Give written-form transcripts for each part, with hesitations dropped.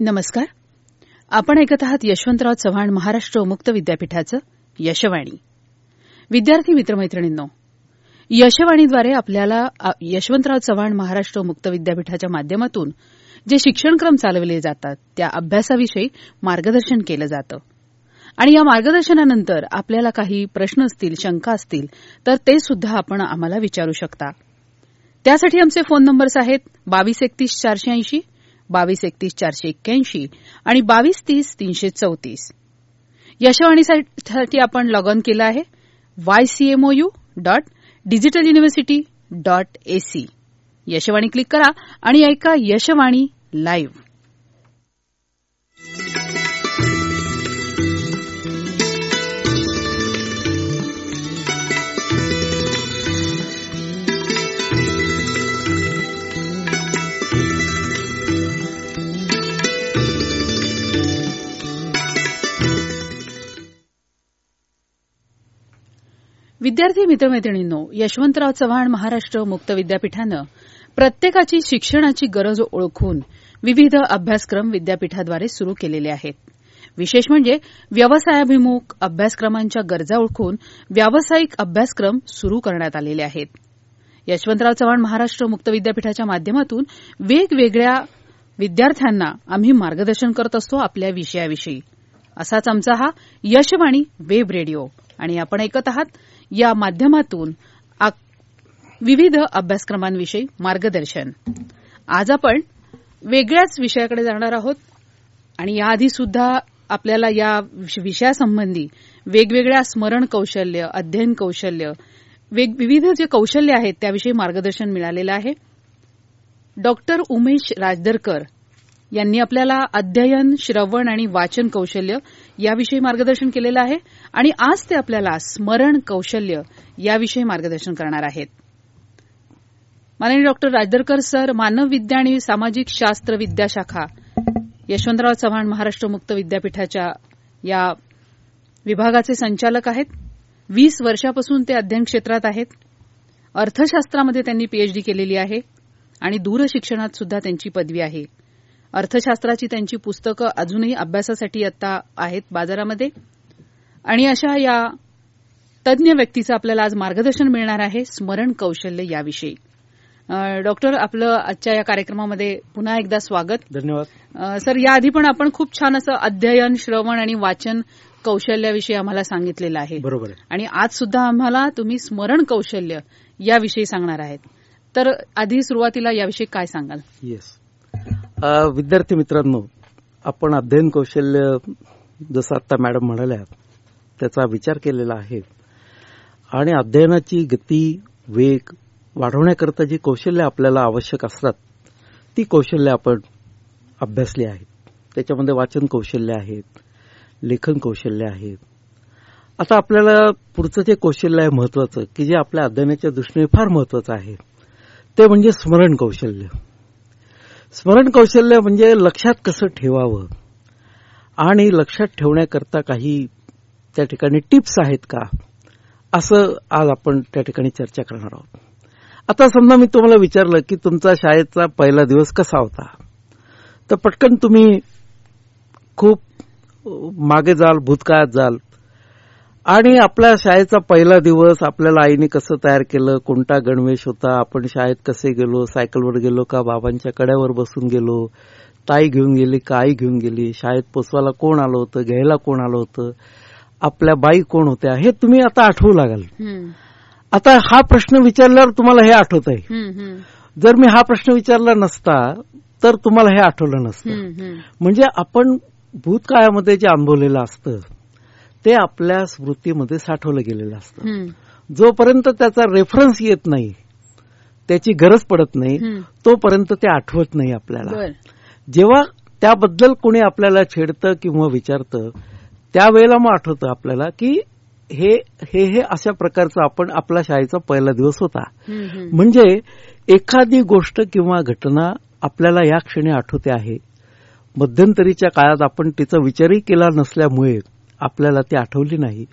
नमस्कार. आपण ऐकत आहात यशवंतराव चव्हाण महाराष्ट्र मुक्त विद्यापीठाचं यशवाणी. विद्यार्थी मित्रमैत्रिणींनो, यशवाणीद्वारे आपल्याला यशवंतराव चव्हाण महाराष्ट्र मुक्त विद्यापीठाच्या माध्यमातून जे शिक्षणक्रम चालवले जातात त्या अभ्यासाविषयी मार्गदर्शन केलं जातं. आणि या मार्गदर्शनानंतर आपल्याला काही प्रश्न असतील, शंका असतील तर ते सुद्धा आपण आम्हाला विचारू शकता. त्यासाठी आमचे फोन नंबर्स आहेत 2231 480, 2231 481 आणि 2230 334. यशवाणीसाठी आपण लॉग ऑन केलं आहे ycmou.digitaluniversity.ac. यशवाणी क्लिक करा आणि ऐका यशवाणी लाईव्ह. विद्यार्थी मित्रमैत्रिणींनो, यशवंतराव चव्हाण महाराष्ट्र मुक्त विद्यापीठानं प्रत्येकाची शिक्षणाची गरज ओळखून विविध अभ्यासक्रम विद्यापीठाद्वारे सुरू केलेले आहेत. विशेष म्हणजे व्यवसायाभिमुख अभ्यासक्रमांच्या गरजा ओळखून व्यावसायिक अभ्यासक्रम सुरू करण्यात आलेले आहेत. यशवंतराव चव्हाण महाराष्ट्र मुक्त विद्यापीठाच्या माध्यमातून वेगवेगळ्या विद्यार्थ्यांना आम्ही मार्गदर्शन करत असतो आपल्या विषयाविषयी. असाच आमचा हा यशवाणी वेब रेडिओ आणि आपण ऐकत आहात या माध्यमातून विविध अभ्यासक्रमांविषयी मार्गदर्शन. आज आपण वेगळ्याच विषयाकडे जाणार आहोत आणि याआधी सुद्धा आपल्याला या विषयासंबंधी वेगवेगळ्या स्मरण कौशल्य, अध्ययन कौशल्य, विविध जे कौशल्य आहेत त्याविषयी मार्गदर्शन मिळालेलं आहे. डॉक्टर उमेश राजदरकर यांनी आपल्याला अध्ययन, श्रवण आणि वाचन कौशल्य याविषयी मार्गदर्शन केलेलं आहे आणि आज ते आपल्याला स्मरण कौशल्य याविषयी मार्गदर्शन करणार आहेत. माननीय डॉक्टर राजदरकर सर मानव विद्या आणि सामाजिक शास्त्र विद्याशाखा यशवंतराव चव्हाण महाराष्ट्र मुक्त विद्यापीठाच्या या विभागाचे संचालक आहेत. 20 वर्षापासून ते अध्ययन क्षेत्रात आहेत. अर्थशास्त्रामध्ये त्यांनी पीएचडी केलेली आहे आणि दूरशिक्षणात सुद्धा त्यांची पदवी आहे. अर्थशास्त्राची त्यांची पुस्तकं अजूनही अभ्यासासाठी आता आहेत बाजारामध्ये. आणि अशा या तज्ज्ञ व्यक्तीचं आपल्याला आज मार्गदर्शन मिळणार आहे स्मरण कौशल्य याविषयी. डॉक्टर, आपलं आजच्या या कार्यक्रमामध्ये पुन्हा एकदा स्वागत. धन्यवाद सर. याआधी पण आपण खूप छान असं अध्ययन, श्रवण आणि वाचन कौशल्याविषयी आम्हाला सांगितलेलं आहे. बरोबर. आणि आज सुद्धा आम्हाला तुम्ही स्मरण कौशल्य याविषयी सांगणार आहेत. तर आधी सुरुवातीला याविषयी काय सांगाल? येस. विद्यार्थी मित्रांनो, आपण अध्ययन कौशल्य जसं आता मॅडम म्हणाल्या त्याचा विचार केलेला आहे आणि अध्ययनाची गती, वेग वाढवण्याकरता जी कौशल्य आपल्याला आवश्यक असतात ती कौशल्य आपण अभ्यासली आहेत. त्याच्यामध्ये वाचन कौशल्य आहेत, लेखन कौशल्य आहेत. आता आपल्याला पुढचं जे कौशल्य आहे महत्वाचं, की जे आपल्या अध्ययनाच्या दृष्टीने फार महत्वाचं आहे, ते म्हणजे स्मरण कौशल्य. स्मरण कौशल्य म्हणजे लक्षात कसं ठेवावं आणि लक्षात ठेवण्याकरता काही त्या ठिकाणी टिप्स आहेत का, असं आज आपण त्या ठिकाणी चर्चा करणार आहोत. आता समजा मी तुम्हाला विचारलं की तुमचा शाळेचा पहिला दिवस कसा होता, तर पटकन तुम्ही खूप मागे जाल, भूतकाळात जाल आणि आपल्या शाळेचा पहिला दिवस आपल्याला आईने कसं तयार केलं, कोणता गणवेश होता, आपण शाळेत कसे गेलो, सायकलवर गेलो का बाबांच्या कड्यावर बसून गेलो, ताई घेऊन गेली का आई घेऊन गेली, शाळेत पोचवायला कोण आलं होतं, घ्यायला कोण आलं होतं, आपल्या बाई कोण होत्या, हे तुम्ही आता आठवू लागाल. आता हा प्रश्न विचारल्यावर तुम्हाला हे आठवत आहे. जर मी हा प्रश्न विचारला नसता तर तुम्हाला हे आठवलं नसतं. म्हणजे आपण भूतकाळामध्ये जे अनुभवलेलं असतं ते आपल्या स्मृतीमध्ये साठवलं गेलेलं असतं. जोपर्यंत त्याचा रेफरन्स येत नाही, त्याची गरज पडत नाही, तोपर्यंत ते आठवत नाही आपल्याला. जेव्हा त्याबद्दल कोणी आपल्याला छेडतं किंवा विचारतं त्यावेळेला मग आठवतं आपल्याला की हे हे हे अशा प्रकारचा आपण आपला शाळेचा पहिला दिवस होता. म्हणजे एखादी गोष्ट किंवा घटना आपल्याला या क्षणी आठवते आहे. मध्यंतरीच्या काळात आपण तिचा विचारही केला नसल्यामुळे आपल्याला ती आठवली नाही.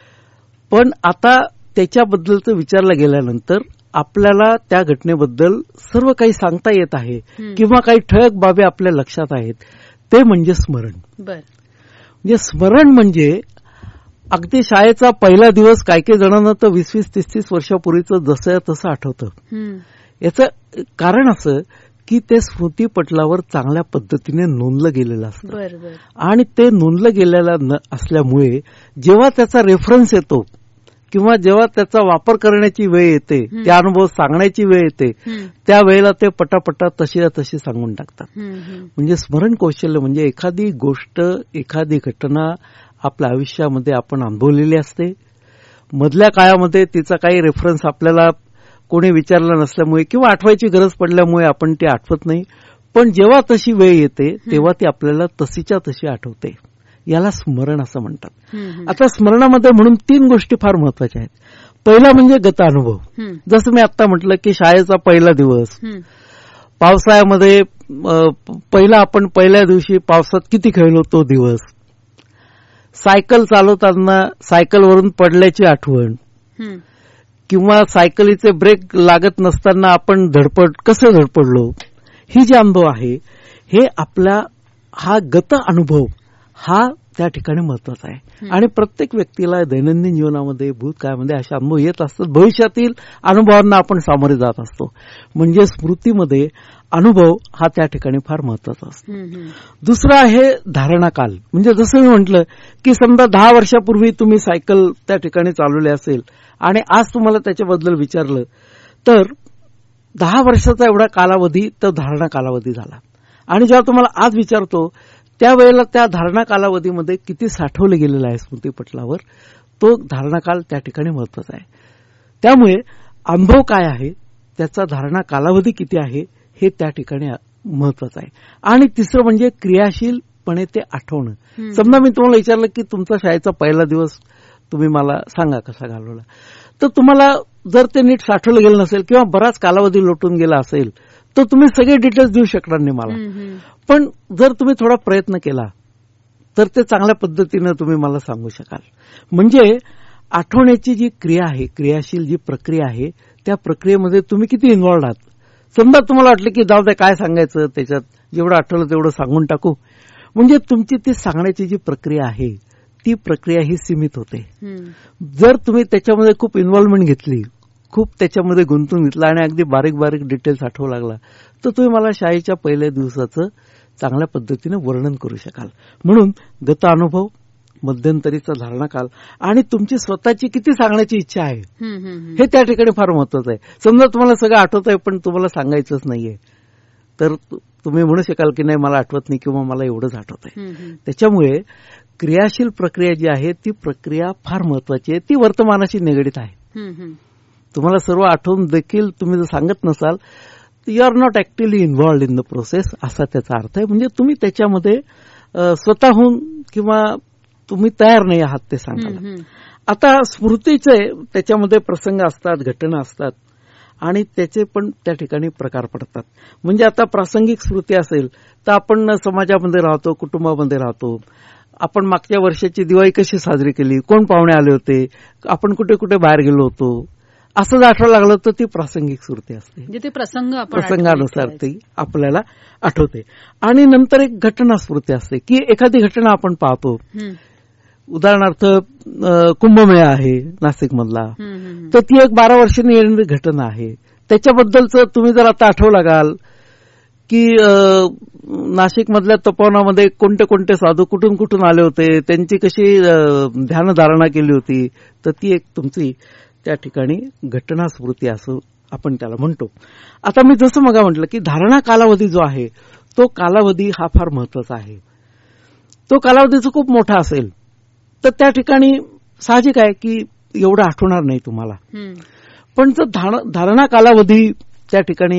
पण आता त्याच्याबद्दलचं विचारलं गेल्यानंतर आपल्याला त्या घटनेबद्दल सर्व काही सांगता येत आहे किंवा काही ठळक बाबी आपल्या लक्षात आहेत. ते म्हणजे स्मरण. बर. म्हणजे स्मरण म्हणजे अगदी शाळेचा पहिला दिवस काही काही जणांना तर 20-20, 30-30 वर्षापूर्वीचं जसं तसं आठवतं. याचं कारण असं की ते स्मृतीपटलावर चांगल्या पद्धतीने नोंदलं गेलेलं असतं. आणि ते नोंदलं गेलेलं असल्यामुळे जेव्हा त्याचा रेफरन्स येतो किंवा जेव्हा त्याचा वापर करण्याची वेळ येते, ते अनुभव सांगण्याची वेळ येते, त्यावेळेला ते पटापटा तशी तशी सांगून टाकतात. म्हणजे स्मरण कौशल्य म्हणजे एखादी गोष्ट, एखादी घटना आपल्या आयुष्यामध्ये आपण अनुभवलेली असते. मधल्या काळामध्ये तिचा काही रेफरन्स आपल्याला कोणी विचारलं नसल्यामुळे किंवा आठवायची गरज पडल्यामुळे आपण ती आठवत नाही. पण जेव्हा तशी वेळ येते तेव्हा ती आपल्याला तशीच्या तशी आठवते. याला स्मरण असं म्हणतात. आता स्मरणामध्ये म्हणून 3 गोष्टी फार महत्वाच्या आहेत. पहिला म्हणजे गतानुभव. जसं मी आता म्हटलं की शाळेचा पहिला दिवस, पावसाळ्यामध्ये आपण पहिल्या दिवशी पावसात किती खेळलो तो दिवस, सायकल चालवताना सायकलवरून पडल्याची आठवण, किंवा सायकलीचे ब्रेक लागत नसताना आपण कसं धडपडलो, ही जी अनुभव आहे हे आपला हा गत अनुभव हा त्या ठिकाणी महत्वाचा आहे. आणि प्रत्येक व्यक्तीला दैनंदिन जीवनामध्ये भूतकाळामध्ये असे अनुभव येत असतात. भविष्यातील अनुभवांना आपण सामोरे जात असतो. म्हणजे स्मृतीमध्ये अनुभव हा त्या ठिकाणी फार महत्वाचा असतो. दुसरा आहे धारणाकाल. म्हणजे जसं मी म्हटलं की समजा 10 वर्षापूर्वी तुम्ही सायकल त्या ठिकाणी चालवली असेल आणि आज तुम्हाला त्याच्याबद्दल विचारलं तर 10 वर्षाचा एवढा कालावधी तो धारणा कालावधी झाला. आणि जेव्हा तुम्हाला आज विचारतो त्यावेळेला त्या धारणा कालावधीमध्ये किती साठवलं गेलेलं आहे स्मृतीपटलावर, तो धारणाकाल त्या ठिकाणी महत्वाचा आहे. त्यामुळे अनुभव काय आहे, त्याचा धारणा कालावधी किती आहे हे त्या ठिकाणी महत्वाचं आहे. आणि तिसरं म्हणजे क्रियाशीलपणे ते आठवणं. समजा मी तुम्हाला विचारलं की तुमचा शाळेचा पहिला दिवस तुम्ही मला सांगा कसा घालवला, तर तुम्हाला जर ते नीट साठवलं गेलं नसेल किंवा बराच कालावधी लोटून गेला असेल तर तुम्ही सगळे डिटेल्स देऊ शकणार नाही मला. पण जर तुम्ही थोडा प्रयत्न केला तर ते चांगल्या पद्धतीनं तुम्ही मला सांगू शकाल. म्हणजे आठवण्याची जी क्रिया आहे, क्रियाशील जी प्रक्रिया आहे, त्या प्रक्रियेमध्ये तुम्ही किती इन्व्हॉल्ड आहात. समजा तुम्हाला वाटलं की जाऊ द्या काय सांगायचं, त्याच्यात जेवढं आठवलं तेवढं सांगून टाकू, म्हणजे तुमची ती सांगण्याची जी प्रक्रिया आहे ती प्रक्रिया ही सीमित होते. जर तुम्ही त्याच्यामध्ये खूप इन्व्हॉल्वमेंट घेतली, खूप त्याच्यामध्ये गुंतून घेतला आणि अगदी बारीक बारीक डिटेल्स आठवू लागला तर तुम्ही मला शाळेच्या पहिल्या दिवसाचं चांगल्या पद्धतीने वर्णन करू शकाल. म्हणून गत अनुभव, मध्यंतरीचा धारणाकाल आणि तुमची स्वतःची किती सांगण्याची इच्छा आहे हे त्या ठिकाणी फार महत्वाचं आहे. समजा तुम्हाला सगळं आठवत आहे पण तुम्हाला सांगायचंच नाहीये तर तुम्ही म्हणू शकाल की नाही मला आठवत नाही किंवा मला एवढंच आठवत आहे. त्याच्यामुळे क्रियाशील प्रक्रिया जी आहे ती प्रक्रिया फार महत्वाची आहे. ती वर्तमानाशी निगडीत आहे. तुम्हाला सर्व आठवून देखील तुम्ही जर सांगत नसाल you are not actively involved in the process असा त्याचा अर्थ आहे. म्हणजे तुम्ही त्याच्यामध्ये स्वतःहून किंवा तुम्ही तयार नाही आहात ते सांगायला. आता स्मृतीचे त्याच्यामध्ये प्रसंग असतात, घटना असतात आणि त्याचे पण त्या ठिकाणी प्रकार पडतात. म्हणजे आता प्रासंगिक स्मृती असेल तर आपण समाजामध्ये राहतो, कुटुंबामध्ये राहतो, आपण मागच्या वर्षाची दिवाळी कशी साजरी केली, कोण पाहुणे आले होते, आपण कुठे कुठे बाहेर गेलो होतो, असं जर आठवायला लागलं तर ती प्रासंगिक स्मृती असते. म्हणजे ते प्रसंगानुसार ती आपल्याला आठवते. आणि नंतर एक घटना स्मृती असते की एखादी घटना आपण पाहतो. उदाहरणार्थ कुंभमेळा आहे नाशिकमधला, तर ती एक 12 वर्षांनी येणारी घटना आहे. त्याच्याबद्दलचं तुम्ही जर आता आठवू लागाल की नाशिकमधल्या तपोवनामध्ये कोणते कोणते साधू कुठून कुठून आले होते, त्यांची कशी ध्यानधारणा केली होती, तर ती एक तुमची त्या ठिकाणी घटना स्मृती असं आपण त्याला म्हणतो. आता मी जसं मग म्हटलं की धारणा कालावधी जो आहे तो कालावधी हा फार महत्वाचा आहे. तो कालावधी जो खूप मोठा असेल तर त्या ठिकाणी साहजिक आहे की एवढं आठवणार नाही तुम्हाला. पण जर धारणा कालावधी त्या ठिकाणी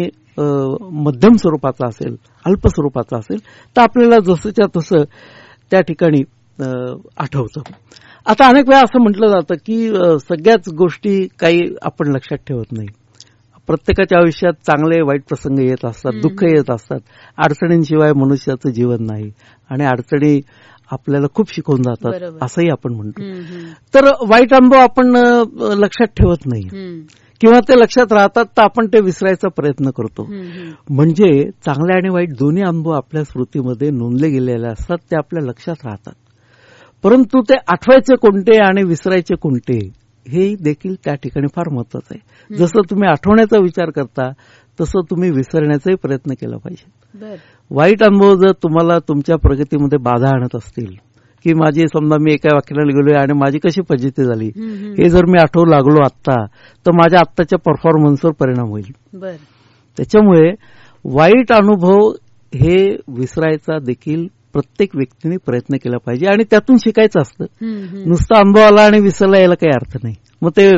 मध्यम स्वरूपाचा असेल, अल्प स्वरूपाचा असेल तर आपल्याला जसंच्या तसं त्या ठिकाणी आठवतं. आता अनेक वेळा असं म्हटलं जातं की सगळ्याच गोष्टी काही आपण लक्षात ठेवत नाही. प्रत्येकाच्या आयुष्यात चांगले वाईट प्रसंग येत असतात, दुःख येत असतात. अडचणींशिवाय मनुष्याचं जीवन नाही आणि अडचणी आपल्याला खूप शिकवून जातात असंही आपण म्हणतो. तर वाईट अनुभव आपण लक्षात ठेवत नाही किंवा ते लक्षात राहतात तर आपण ते विसरायचा प्रयत्न करतो. म्हणजे चांगले आणि वाईट दोन्ही अनुभव आपल्या स्मृतीमध्ये नोंदले गेलेले असतात, ते आपल्या लक्षात राहतात. परंतु ते आठवायचे कोणते आणि विसरायचे कोणते हे देखील त्या ठिकाणी फार महत्वाचं आहे. जसं तुम्ही आठवण्याचा विचार करता तसं तुम्ही विसरण्याचाही प्रयत्न केला पाहिजे. वाईट अनुभव जर तुम्हाला तुमच्या प्रगतीमध्ये बाधा आणत असतील, की माझी समजा मी एका वाक्याला गेलोय आणि माझी कशी फजिती झाली हे जर मी आठवू लागलो आत्ता, तर माझ्या आत्ताच्या परफॉर्मन्सवर परिणाम होईल. त्याच्यामुळे वाईट अनुभव हे विसरायचा देखील प्रत्येक व्यक्तीने प्रयत्न केला पाहिजे आणि त्यातून शिकायचं असतं. नुसता अनुभव आला आणि विसरला याला काही अर्थ नाही. मग ते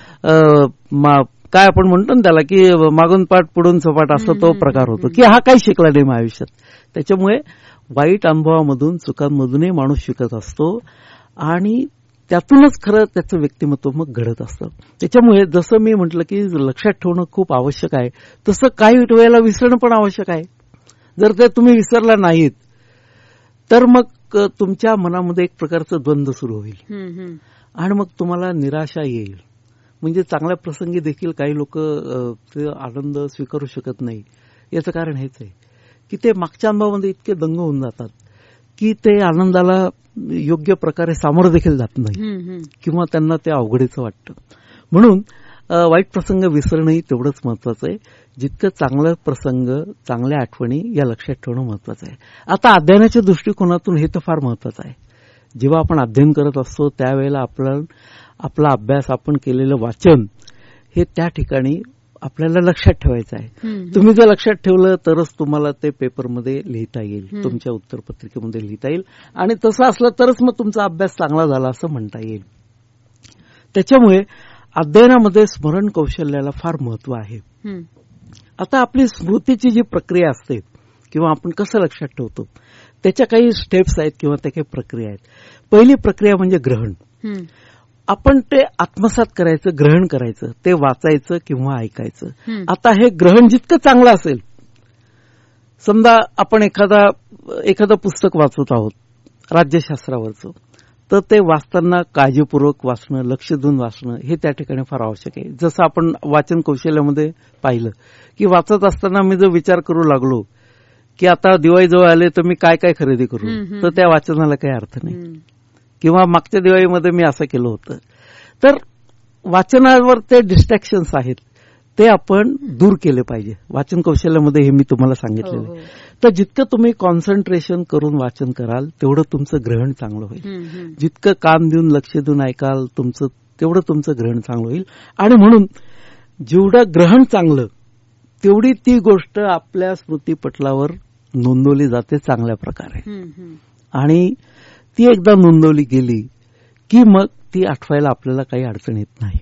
काय आपण म्हणतो ना त्याला, की मागून पाठ पुढून सपाट असा तो प्रकार होतो, की हा काही शिकला नाही माझ्या आयुष्यात. त्याच्यामुळे वाईट अनुभवामधून चुकांमधूनही माणूस शिकत असतो आणि त्यातूनच खरं त्याचं व्यक्तिमत्व मग घडत असतं. त्याच्यामुळे जसं मी म्हटलं की लक्षात ठेवणं खूप आवश्यक आहे, तसं काही वेळेला विसरणं पण आवश्यक आहे. जर ते तुम्ही विसरला नाहीत तर मग तुमच्या मनामध्ये एक प्रकारचं द्वंद्व सुरू होईल आणि मग तुम्हाला निराशा येईल. म्हणजे चांगल्या प्रसंगी देखील काही लोक ते आनंद स्वीकारू शकत नाही. याचं कारण हेच आहे की ते मागच्या अनुभवामध्ये इतके दंग होऊन जातात की ते आनंदाला योग्य प्रकारे सामोरं देखील जात नाही किंवा त्यांना ते अवघडीचं वाटतं. म्हणून वाईट प्रसंग विसरणंही तेवढंच महत्वाचं आहे जितकं चांगलं प्रसंग, चांगल्या आठवणी या लक्षात ठेवणं महत्वाचं आहे. आता अध्ययनाच्या दृष्टिकोनातून हे तर फार महत्वाचं आहे. जेव्हा आपण अध्ययन करत असतो त्यावेळेला आपला अभ्यास, आपण केलेलं वाचन हे त्या ठिकाणी आपल्याला लक्षात ठेवायचं आहे. तुम्ही जर लक्षात ठेवलं तरच तुम्हाला ते पेपरमध्ये लिहिता येईल, तुमच्या उत्तरपत्रिकेमध्ये लिहिता येईल आणि तसं असलं तरच मग तुमचा अभ्यास चांगला झाला असं म्हणता येईल. त्याच्यामुळे अध्ययनामध्ये स्मरण कौशल्याला फार महत्व आहे. आता आपली स्मृतीची जी प्रक्रिया असते किंवा आपण कसं लक्षात ठेवतो त्याच्या काही स्टेप्स आहेत किंवा त्या काही प्रक्रिया आहेत. पहिली प्रक्रिया म्हणजे ग्रहण. आपण ते आत्मसात करायचं, ग्रहण करायचं, ते वाचायचं किंवा ऐकायचं. आता हे ग्रहण जितकं चांगलं असेल, समजा आपण एखादं पुस्तक वाचत आहोत राज्यशास्त्रावरचं, तर ते वाचताना काळजीपूर्वक वाचणं, लक्ष देऊन वाचणं हे त्या ठिकाणी फार आवश्यक आहे. जसं आपण वाचन कौशल्यामध्ये पाहिलं की वाचत असताना मी जर विचार करू लागलो की आता दिवाळी जवळ आले तर मी काय काय खरेदी करू, तर त्या वाचनाला काही अर्थ नाही. किंवा मागच्या दिवाळीमध्ये मी असं केलं होतं. तर वाचनावर ते डिस्ट्रॅक्शन्स आहेत ते आपण दूर केले पाहिजे. वाचन कौशल्यामध्ये हे मी तुम्हाला सांगितलेलं आहे. तर जितकं तुम्ही कॉन्सन्ट्रेशन करून वाचन कराल तेवढं तुमचं ग्रहण चांगलं होईल. जितकं कान देऊन लक्ष देऊन ऐकाल तेवढं तुमचं ग्रहण चांगलं होईल. आणि म्हणून जेवढं ग्रहण चांगलं तेवढी ती गोष्ट आपल्या स्मृतीपटलावर नोंदवली जाते चांगल्या प्रकारे. आणि ती एकदा नोंदवली गेली की मग ती आठवायला आपल्याला काही अडचण येत नाही.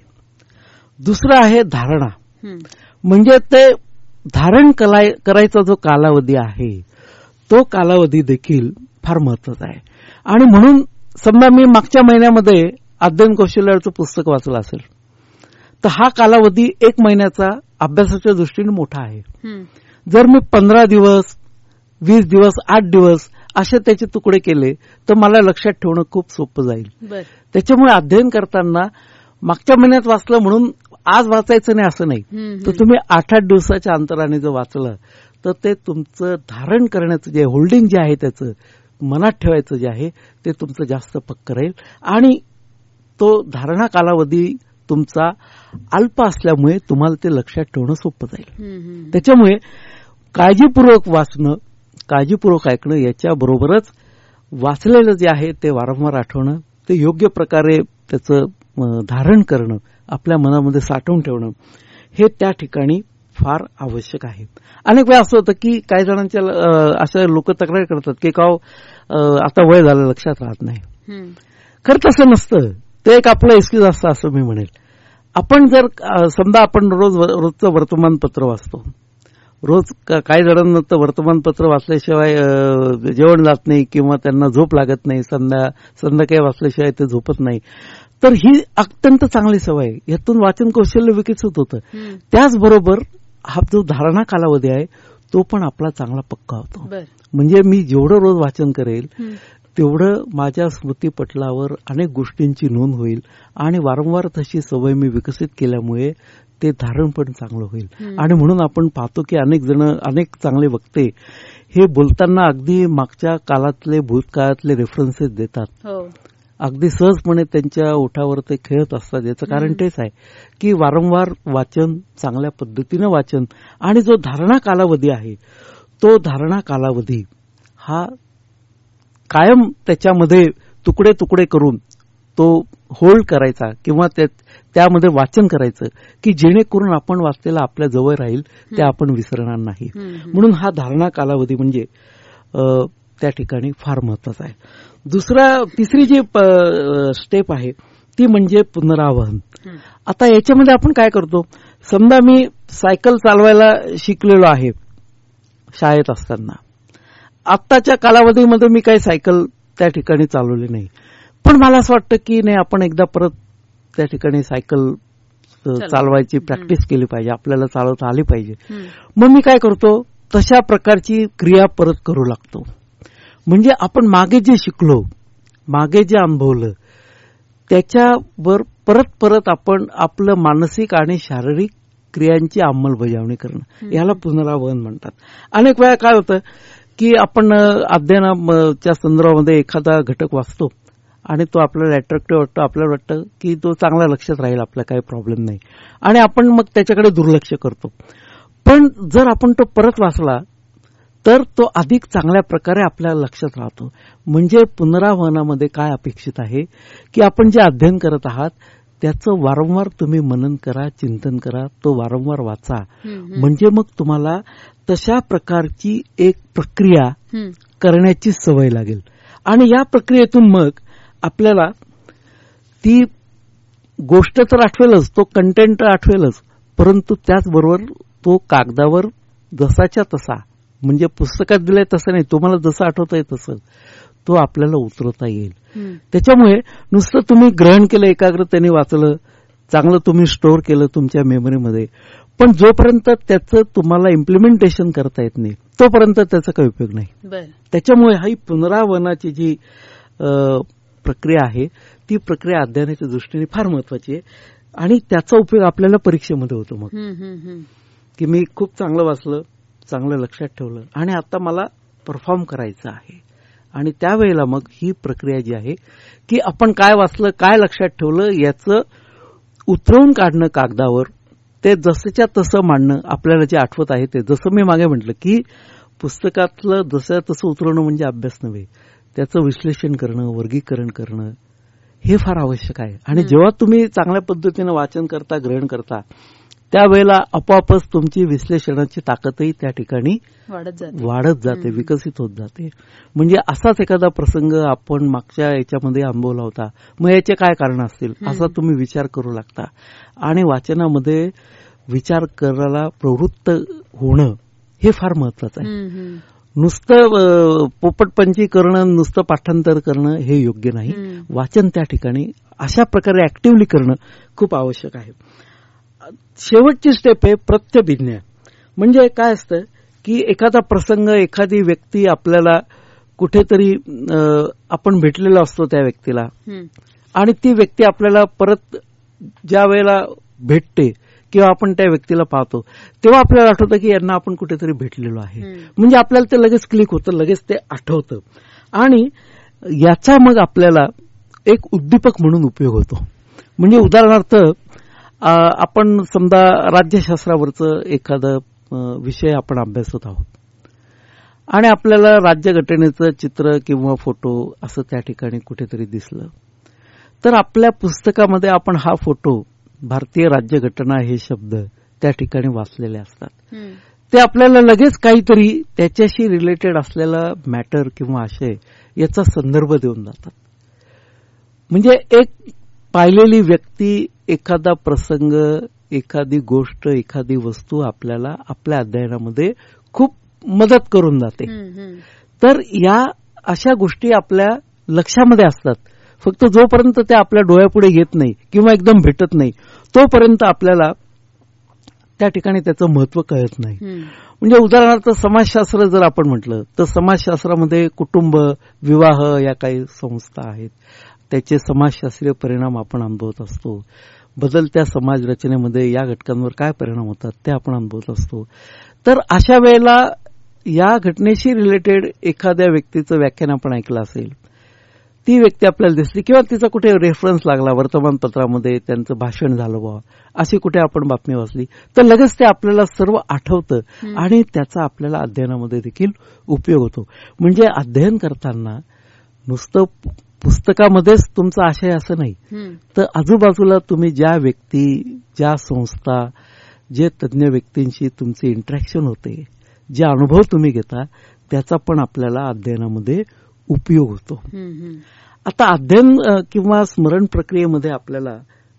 दुसरं आहे धारणा. म्हणजे ते धारण करायचा जो कालावधी आहे तो कालावधी देखील फार महत्वाचा आहे. आणि म्हणून समजा मी मागच्या महिन्यामध्ये अध्ययन कौशल्याचं पुस्तक वाचलं असेल तर हा कालावधी 1 महिन्याचा अभ्यासाच्या दृष्टीने मोठा आहे. जर मी 15 दिवस, 20 दिवस, 8 दिवस असे त्याचे तुकडे केले तर मला लक्षात ठेवणं खूप सोपं जाईल. त्याच्यामुळे अध्ययन करताना मागच्या महिन्यात वाचलं म्हणून आज वाचायचं नाही असं नाही. तर तुम्ही 8-8 दिवसाच्या अंतराने जर वाचलं तर ते तुमचं धारण करण्याचं जे होल्डिंग जे आहे त्याचं मनात ठेवायचं जे आहे ते तुमचं जास्त पक्कं राहील आणि तो धारणा कालावधी तुमचा अल्प असल्यामुळे तुम्हाला ते लक्षात ठेवणं सोपं जाईल. त्याच्यामुळे काळजीपूर्वक वाचणं, काळजीपूर्वक ऐकणं याच्याबरोबरच वाचलेलं जे आहे ते वारंवार आठवणं, ते योग्य प्रकारे त्याचं धारण करणं, आपल्या मनामध्ये साठवून ठेवणं हे त्या ठिकाणी फार आवश्यक आहे. अनेक वेळा असं होतं की काही जणांच्या अशा लोक तक्रार करतात की आता वय झालं लक्षात राहत नाही. खरं तसं नसतं. ते एक आपलं एक्सक्यूज असतं असं मी म्हणेल. आपण जर समजा आपण रोजचं वर्तमानपत्र वाचतो, रोज काही जणांना तर वर्तमानपत्र वाचल्याशिवाय जेवण जात नाही किंवा त्यांना झोप लागत नाही, संध्याकाळी वाचल्याशिवाय ते झोपत नाही. तर ही अत्यंत चांगली सवय आहे. यातून वाचन कौशल्य विकसित होतं. त्याचबरोबर हा जो धारणा कालावधी आहे तो पण आपला चांगला पक्का होतो. म्हणजे मी जेवढं रोज वाचन करेल तेवढं माझ्या स्मृतीपटलावर अनेक गोष्टींची नोंद होईल आणि वारंवार तशी सवय मी विकसित केल्यामुळे ते धारण पण चांगलं होईल. आणि म्हणून आपण पाहतो की अनेक चांगले वक्ते हे बोलताना अगदी मागच्या काळातले भूतकाळातले रेफरन्सेस देतात. अगदी सहजपणे त्यांच्या ओठावर ते खेळत असतात. याचं कारण तेच आहे की वारंवार वाचन, चांगल्या पद्धतीनं वाचन, आणि जो धारणा कालावधी आहे तो धारणा कालावधी हा कायम त्याच्यामध्ये तुकडे तुकडे करून तो होल्ड करायचा किंवा त्यामध्ये वाचन करायचं की जेणेकरून आपण वाचलेलं आपल्या जवळ राहील, ते आपण विसरणार नाही. म्हणून हा धारणा कालावधी म्हणजे त्या ठिकाणी फार महत्वाचा आहे. तिसरी जी स्टेप आहे ती म्हणजे पुनरावहन. आता याच्यामध्ये आपण काय करतो, समजा मी सायकल चालवायला शिकलेलो आहे शाळेत असताना, आत्ताच्या कालावधीमध्ये मी काही सायकल त्या ठिकाणी चालवली नाही, पण मला असं वाटतं की नाही आपण एकदा परत त्या ठिकाणी सायकल चालवायची प्रॅक्टिस केली पाहिजे, आपल्याला चालवता आली पाहिजे. मग मी काय करतो, तशा प्रकारची क्रिया परत करू लागतो. म्हणजे आपण मागे जे शिकलो, मागे जे अनुभवलं, त्याच्यावर परत परत आपण आपलं मानसिक आणि शारीरिक क्रियांची अंमलबजावणी करणं, याला पुनरावहन म्हणतात. अनेक वेळा काय होतं की आपण अध्ययनाच्या संदर्भामध्ये एखादा घटक वाचतो आणि तो आपल्याला अट्रॅक्टिव्ह वाटतो, आपल्याला वाटतं की तो चांगला लक्षात राहील, आपला काही प्रॉब्लेम नाही, आणि आपण मग त्याच्याकडे दुर्लक्ष करतो. पण जर आपण तो परत वाचला तर तो अधिक चांगल्या प्रकारे आपल्या लक्षात राहतो. म्हणजे पुनरावहनामध्ये काय अपेक्षित आहे की आपण जे अध्ययन करत आहात त्याचं वारंवार तुम्ही मनन करा, चिंतन करा, तो वारंवार वाचा. म्हणजे मग तुम्हाला तशा प्रकारची एक प्रक्रिया करण्याची सवय लागेल, आणि या प्रक्रियेतून मग आपल्याला ती गोष्ट तर आठवेलच, तो कंटेंट आठवेलच, परंतु त्याचबरोबर तो कागदावर जसाच्या तसा, म्हणजे पुस्तकात दिलंय तसं नाही, तुम्हाला जसं आठवतंय तसं तो आपल्याला उतरवता येईल. त्याच्यामुळे नुसतं तुम्ही ग्रहण केलं, एकाग्रतेने वाचलं, चांगलं तुम्ही स्टोअर केलं तुमच्या मेमरीमध्ये, पण जोपर्यंत त्याचं तुम्हाला इम्प्लिमेंटेशन करता येत नाही तोपर्यंत त्याचा काही उपयोग नाही. त्याच्यामुळे ही पुनरावहनाची जी प्रक्रिया आहे ती प्रक्रिया अध्ययनाच्या दृष्टीने फार महत्वाची आहे, आणि त्याचा उपयोग आपल्याला परीक्षेमध्ये होतो. मग की मी खूप चांगलं वाचलं, चांगलं लक्षात ठेवलं, आणि आता मला परफॉर्म करायचं आहे, आणि त्यावेळेला मग ही प्रक्रिया जी आहे की आपण काय वाचलं, काय लक्षात ठेवलं, याचं उतरवून काढणं कागदावर, ते जसंच्या तसं मांडणं, आपल्याला जे आठवत आहे ते. जसं मी मागे म्हटलं की पुस्तकातलं जसं तसं उतरवणं म्हणजे अभ्यास नव्हे, त्याचं विश्लेषण करणं, वर्गीकरण करणं हे फार आवश्यक आहे. आणि जेव्हा तुम्ही चांगल्या पद्धतीनं वाचन करता, ग्रहण करता, त्यावेळेला आपोआपच तुमची विश्लेषणाची ताकदही त्या ठिकाणी वाढत जाते, विकसित होत जाते. म्हणजे असाच एखादा प्रसंग आपण मागच्या याच्यामध्ये अनुभवला होता, मग याचे काय कारण असतील असा तुम्ही विचार करू लागता, आणि वाचनामध्ये विचार करायला प्रवृत्त होणं हे फार महत्वाचं आहे. नुसतं पोपटपंची करणं, नुसतं पाठांतर करणं हे योग्य नाही. वाचन त्या ठिकाणी अशा प्रकारे ऍक्टिव्हली करणं खूप आवश्यक आहे. शेवटची स्टेप आहे प्रत्यभिज्ञा. म्हणजे काय असतं की एखादा प्रसंग, एखादी व्यक्ती आपल्याला कुठेतरी आपण भेटलेला असतो त्या व्यक्तीला, आणि ती व्यक्ती आपल्याला परत ज्या वेळेला भेटते किंवा आपण त्या व्यक्तीला पाहतो तेव्हा आपल्याला आठवतं की यांना आपण कुठेतरी भेटलेलो आहे. म्हणजे आपल्याला ते लगेच क्लिक होतं, लगेच ते आठवतं, आणि याचा मग आपल्याला एक उद्दीपक म्हणून उपयोग होतो. म्हणजे उदाहरणार्थ आपण समजा राज्यशास्त्रावरचं एखादा विषय आपण अभ्यासत आहोत, आणि आपल्याला राज्यघटनेचं चित्र किंवा फोटो असं त्या ठिकाणी कुठेतरी दिसलं, तर आपल्या पुस्तकामध्ये आपण हा फोटो, भारतीय राज्यघटना हे शब्द त्या ठिकाणी वाचलेले असतात. ते आपल्याला लगेच काहीतरी त्याच्याशी रिलेटेड असलेला मॅटर किंवा आशय याचा संदर्भ देऊन जातात. म्हणजे एक पाहिलेली व्यक्ती, एखादा प्रसंग, एखादी गोष्ट, एखादी वस्तू आपल्याला आपल्या अध्ययनामध्ये खूप मदत करून जाते. तर या अशा गोष्टी आपल्या लक्षामध्ये असतात, फक्त जोपर्यंत त्या आपल्या डोळ्यापुढे येत नाही किंवा एकदम भेटत नाही तोपर्यंत आपल्याला त्या ठिकाणी त्याचं महत्व कळत नाही. म्हणजे उदाहरणार्थ समाजशास्त्र जर आपण म्हटलं तर समाजशास्त्रामध्ये कुटुंब, विवाह या काही संस्था आहेत, त्याचे समाजशास्त्रीय परिणाम आपण अनुभवत असतो. बदलत्या समाज रचनेमध्ये या घटकांवर काय परिणाम होतात ते आपण अनुभवत असतो. तर अशा वेळेला या घटनेशी रिलेटेड एखाद्या व्यक्तीचं व्याख्यान आपण ऐकलं असेल, ती व्यक्ती आपल्याला दिसली किंवा तिचा कुठे रेफरन्स लागला वर्तमानपत्रामध्ये, त्यांचं भाषण झालं बाबा, अशी कुठे आपण बातमी वाचली, तर लगेच ते आपल्याला सर्व आठवतं आणि त्याचा आपल्याला अध्ययनामध्ये देखील उपयोग होतो. म्हणजे अध्ययन करताना नुसतं पुस्तकामध्येच तुमचा आशय असं नाही, तर आजूबाजूला तुम्ही ज्या व्यक्ती, ज्या संस्था, जे तज्ज्ञ व्यक्तींशी तुमचे इंटरॅक्शन होते, जे अनुभव तुम्ही घेता, त्याचा पण आपल्याला अध्ययनामध्ये उपयोग होतो. आता अध्ययन किंवा स्मरण प्रक्रियेमध्ये आपल्याला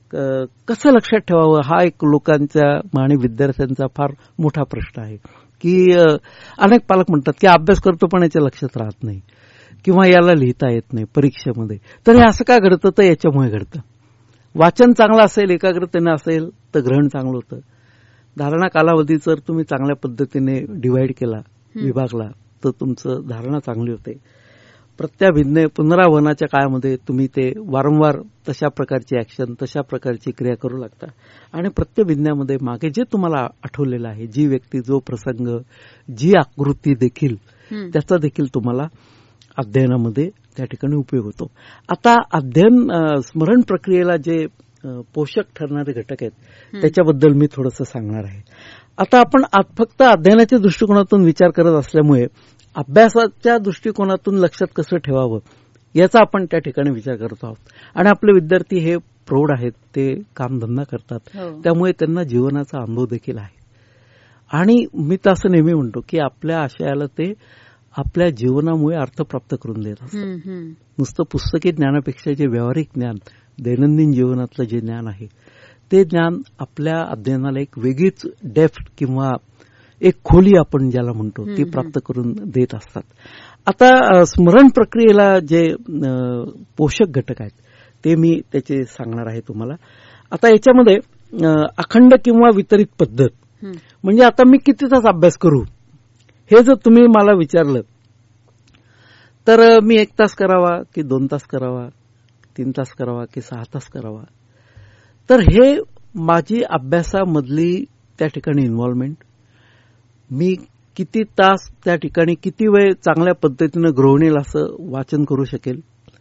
कसं लक्षात ठेवावं हा एक लोकांचा आणि विद्यार्थ्यांचा फार मोठा प्रश्न आहे. की अनेक पालक म्हणतात की अभ्यास करतो पण याच्या लक्षात राहत नाही किंवा याला लिहिता येत नाही परीक्षेमध्ये. तर हे असं का घडतं? तर याच्यामुळे घडतं. वाचन चांगलं असेल, एकाग्रतेनं असेल तर ग्रहण चांगलं होतं. धारणा कालावधी जर तुम्ही चांगल्या पद्धतीने डिवाइड केला, विभागला, तर तुमचं धारणा चांगली होते. प्रत्याभिज्ञ पुनरावहनाच्या काळामध्ये तुम्ही ते वारंवार तशा प्रकारची ऍक्शन, तशा प्रकारची क्रिया करू लागता आणि प्रत्यभिज्ञामध्ये मागे जे तुम्हाला आठवलेलं आहे, जी व्यक्ती, जो प्रसंग, जी आकृती देखील, त्याचा देखील तुम्हाला अध्ययनामध्ये त्या ठिकाणी उपयोग होतो. आता अध्ययन स्मरण प्रक्रियेला जे पोषक ठरणारे घटक आहेत त्याच्याबद्दल मी थोडंसं सांगणार आहे. आता आपण फक्त अध्ययनाच्या दृष्टिकोनातून विचार करत असल्यामुळे अभ्यासाच्या दृष्टिकोनातून लक्षात कसं ठेवावं याचा आपण त्या ठिकाणी विचार करत आहोत. आणि आपले विद्यार्थी हे प्रौढ आहेत, ते कामधंदा करतात, त्यामुळे त्यांना जीवनाचा अनुभव देखील आहे. आणि मी तर असं नेहमी म्हणतो की आपल्या आशयाला ते आपल्या जीवनामुळे अर्थ प्राप्त करून देत असतात. नुसतं पुस्तकी ज्ञानापेक्षा जे व्यावहारिक ज्ञान, दैनंदिन जीवनातलं जे ज्ञान आहे, ते ज्ञान आपल्या अध्ययनाला एक वेगळीच डेप्थ किंवा एक खोली आपण ज्याला म्हणतो ती प्राप्त करून देत असतात. आता स्मरण प्रक्रियेला जे पोषक घटक आहेत ते मी त्याचे सांगणार आहे तुम्हाला. आता याच्यामध्ये अखंड किंवा वितरित पद्धत, म्हणजे आता मी किती तास अभ्यास करू हे जर तुम्ही मला विचारलं तर मी 1 तास करावा की 2 तास करावा, 3 तास करावा की 6 तास करावा, तर हे माझी अभ्यासामधली त्या ठिकाणी इन्व्हॉल्वमेंट, मी किती तास त्या ठिकाणी किती वेळ चांगल्या पद्धतीनं गृहिणीला असं वाचन करू शकेल,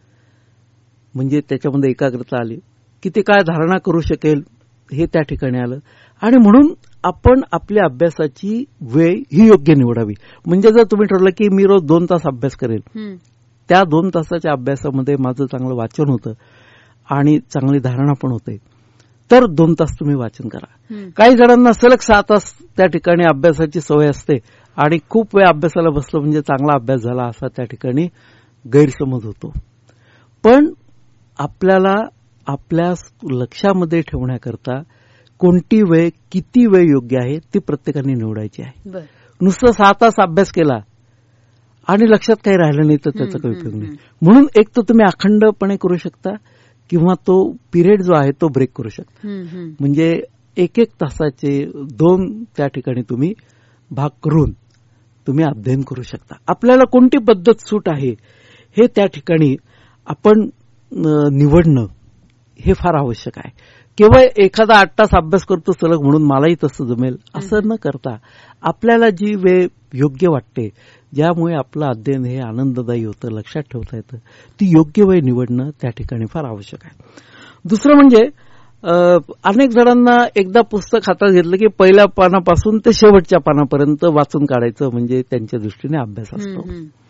म्हणजे त्याच्यामध्ये एकाग्रता आली, किती काय धारणा करू शकेल हे त्या ठिकाणी आलं. आणि म्हणून आपण आपल्या अभ्यासाची वेळ ही योग्य निवडावी. म्हणजे जर तुम्ही ठरवलं की मी रोज 2 तास अभ्यास करेल, त्या 2 तासाच्या अभ्यासामध्ये माझं चांगलं वाचन होतं आणि चांगली धारणा पण होते, तर 2 तास तुम्ही वाचन करा. काही जणांना सलग 6 तास त्या ठिकाणी अभ्यासाची सवय असते आणि खूप वेळ अभ्यासाला बसलं म्हणजे चांगला अभ्यास झाला असा त्या ठिकाणी गैरसमज होतो. पण आपल्याला आपल्या लक्षामध्ये ठेवण्याकरता कोणती वेळ, किती वेळ योग्य आहे ती प्रत्येकाने निवडायची आहे. नुसतं 6 तास अभ्यास केला आणि लक्षात काही राहिलं नाही तर त्याचा काही उपयोग नाही. म्हणून एक तर तुम्ही अखंडपणे करू शकता किंवा तो पिरियड जो आहे तो ब्रेक करू शकता. म्हणजे 1-1 तासाचे 2 त्या ठिकाणी तुम्ही भाग करून तुम्ही अध्ययन करू शकता. आपल्याला कोणती पद्धत सूट आहे हे त्या ठिकाणी आपण निवडणं हे फार आवश्यक आहे. केवळ एखादा 8 तास अभ्यास करतो सलग म्हणून मलाही तसं जमेल असं न करता आपल्याला जी वेळ योग्य वाटते, ज्यामुळे आपलं अध्ययन हे आनंददायी होतं, लक्षात ठेवता येतं, ती योग्य वेळ निवडणं त्या ठिकाणी फार आवश्यक आहे. दुसरं म्हणजे अनेक जणांना एकदा पुस्तक हातात घेतलं की पहिल्या पानापासून ते शेवटच्या पानापर्यंत वाचून काढायचं म्हणजे त्यांच्या दृष्टीने अभ्यास असतो.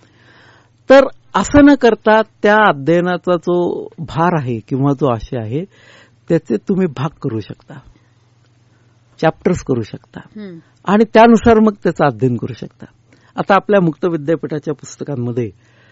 तर असं न करता त्या अध्ययनाचा जो भार आहे किंवा जो आशय आहे त्याचे तुम्ही भाग करू शकता, चॅप्टर्स करू शकता आणि त्यानुसार मग त्याचं अध्ययन करू शकता. आता आपल्या मुक्त विद्यापीठाच्या पुस्तकांमध्ये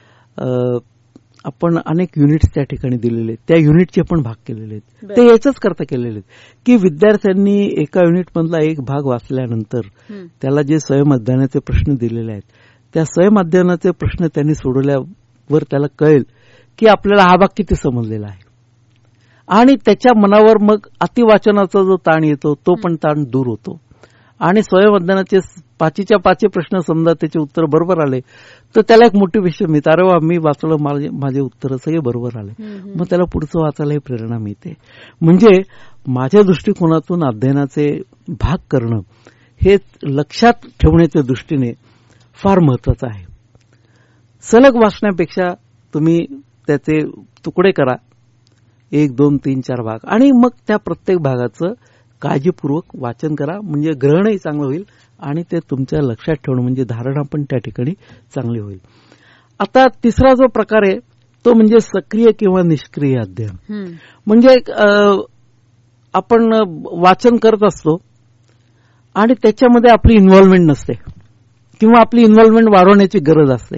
आपण अनेक युनिट्स त्या ठिकाणी दिलेले आहेत, त्या युनिटचे पण भाग केलेले आहेत. ते याचंच करता केलेले आहेत की विद्यार्थ्यांनी एका युनिटमधला एक भाग वाचल्यानंतर त्याला जे स्वयं अध्ययनाचे प्रश्न दिलेले आहेत त्या स्वयं अध्ययनाचे प्रश्न त्यांनी सोडवल्यावर त्याला कळेल की आपल्याला हा भाग किती समजलेला आहे आणि त्याच्या मनावर मग अतिवाचनाचा जो ताण येतो तो पण ताण दूर होतो. आणि स्वयं अध्ययनाचे 5च्या 5 प्रश्न समजा त्याचे उत्तर बरोबर आले तर त्याला एक मोटिवेशन मिळतं, अरे वा मी वाचलं, माझे उत्तर सगळे बरोबर आले, मग त्याला पुढचं वाचायलाही प्रेरणा मिळते. म्हणजे माझ्या दृष्टिकोनातून अध्ययनाचे भाग करणं हे लक्षात ठेवण्याच्या दृष्टीने फार महत्वाचं आहे. सलग वाचण्यापेक्षा तुम्ही त्याचे तुकडे करा, 1, 2, 3, 4 भाग, आणि मग त्या प्रत्येक भागाचं काळजीपूर्वक वाचन करा. म्हणजे ग्रहणही चांगलं होईल आणि ते तुमच्या लक्षात ठेवणं म्हणजे धारणा पण त्या ठिकाणी चांगली होईल. आता तिसरा जो प्रकार आहे तो म्हणजे सक्रिय किंवा निष्क्रिय अध्ययन. म्हणजे आपण वाचन करत असतो आणि त्याच्यामध्ये आपली इन्व्हॉल्वमेंट नसते किंवा आपली इन्व्हॉल्वमेंट वाढवण्याची गरज असते.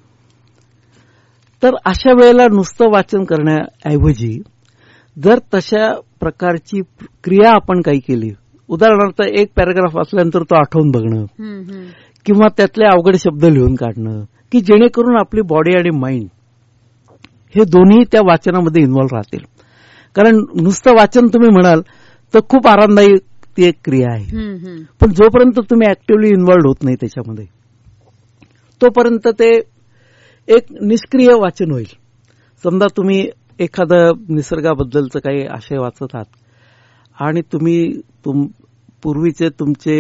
तर अशा वेळेला नुसतं वाचन करण्याऐवजी जर तशा प्रकारची क्रिया आपण काही केली, उदाहरणार्थ एक पॅराग्राफ वाचल्यानंतर तो आठवून बघणं किंवा त्यातले अवघड शब्द लिहून काढणं, की जेणेकरून आपली बॉडी आणि माइंड हे दोन्ही त्या वाचनामध्ये इन्व्हॉल्व राहतील. कारण नुसतं वाचन तुम्ही म्हणाल तर खूप आरामदायी ती एक क्रिया आहे, पण जोपर्यंत तुम्ही ऍक्टिव्हली इन्व्हॉल्व होत नाही त्याच्यामध्ये तोपर्यंत ते एक निष्क्रिय वाचन होईल. समजा तुम्ही एखादं निसर्गाबद्दलचं काही आशय वाचत आहात आणि तुम्ही पूर्वीचे तुमचे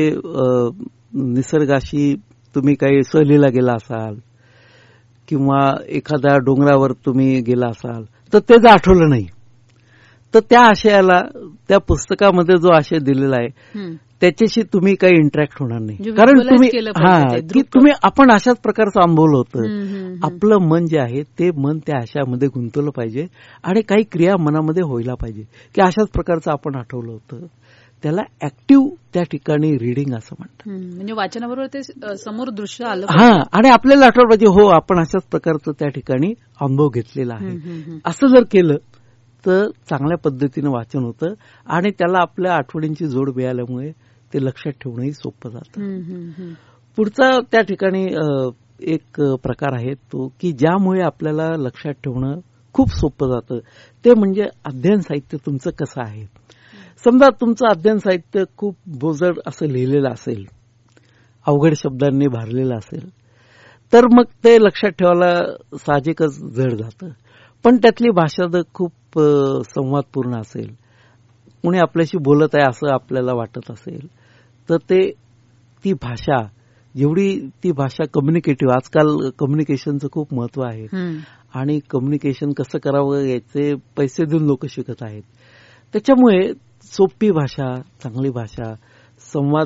निसर्गाशी तुम्ही काही सहलीला गेला असाल किंवा एखाद्या डोंगरावर तुम्ही गेला असाल तर ते जर आठवलं नाही तर त्या आशयाला, त्या पुस्तकामध्ये जो आशय दिलेला आहे त्याच्याशी तुम्ही काही इंटरॅक्ट होणार नाही. कारण तुम्ही आपण अशाच प्रकारचं अनुभवलं होतं. आपलं मन जे आहे ते मन त्या आशयामध्ये गुंतवलं पाहिजे आणि काही क्रिया मनामध्ये व्हायला पाहिजे की अशाच प्रकारचं आपण आठवलं होतं. त्याला ऍक्टिव्ह त्या ठिकाणी रिडिंग असं म्हणतात. म्हणजे वाचनाबरोबर ते समोर दृश्य आलं. आणि आपल्याला आठवलं पाहिजे हो आपण अशाच प्रकारचं त्या ठिकाणी अनुभव घेतलेला आहे. असं जर केलं तर चांगल्या पद्धतीनं वाचन होतं आणि त्याला आपल्या आठवणींची जोड मिळाल्यामुळे ते लक्षात ठेवणंही सोपं जातं. पुढचा त्या ठिकाणी एक प्रकार आहे तो की ज्यामुळे आपल्याला लक्षात ठेवणं खूप सोपं जातं, ते म्हणजे अध्ययन साहित्य तुमचं कसं आहे. समजा तुमचं अध्ययन साहित्य खूप बोजड असं लिहिलेलं असेल, अवघड शब्दांनी भरलेलं असेल, तर मग ते लक्षात ठेवायला साहजिकच जड जातं. पण त्यातली भाषा जर खूप संवादपूर्ण असेल, कोणी आपल्याशी बोलत आहे असं आपल्याला वाटत असेल, तर ती भाषा जेवढी ती भाषा कम्युनिकेटिव्ह, आजकाल कम्युनिकेशनचं खूप महत्व आहे आणि कम्युनिकेशन कसं करावं याचे पैसे देऊन लोक शिकत आहेत. त्याच्यामुळे सोपी भाषा, चांगली भाषा, संवाद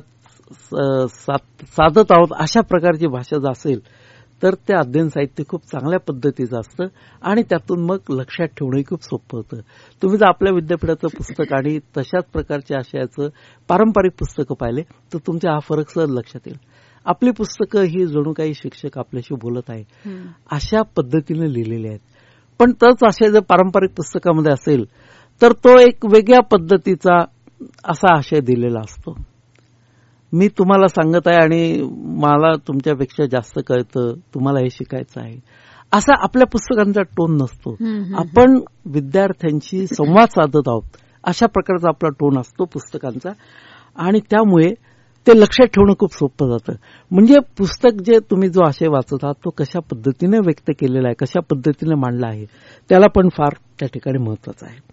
साधत आहोत अशा प्रकारची भाषा जर असेल तर ते अध्ययन साहित्य खूप चांगल्या पद्धतीचं असतं आणि त्यातून मग लक्षात ठेवणंही खूप सोपं होतं. तुम्ही जर आपल्या विद्यापीठाचं पुस्तक आणि तशाच प्रकारच्या आशयाचं पारंपरिक पुस्तकं पाहिले तर तुमचा हा फरक सहज लक्षात येईल. आपली पुस्तकं ही जणू काही शिक्षक आपल्याशी बोलत आहे अशा पद्धतीने लिहिलेली आहेत. पण तोच आशय जर पारंपरिक पुस्तकामध्ये असेल तर तो एक वेगळ्या पद्धतीचा असा आशय दिलेला असतो. मी तुम्हाला सांगत आहे आणि मला तुमच्यापेक्षा जास्त कळतं, तुम्हाला हे शिकायचं आहे, असा आपल्या पुस्तकांचा टोन नसतो. आपण विद्यार्थ्यांशी संवाद साधत आहोत अशा प्रकारचा आपला टोन असतो पुस्तकांचा आणि त्यामुळे ते लक्षात ठेवणं खूप सोपं जातं. म्हणजे पुस्तक जे तुम्ही जो आशय वाचत आहात तो कशा पद्धतीने व्यक्त केलेला आहे, कशा पद्धतीने मांडला आहे, त्याला पण फार त्या ठिकाणी महत्वाचं आहे.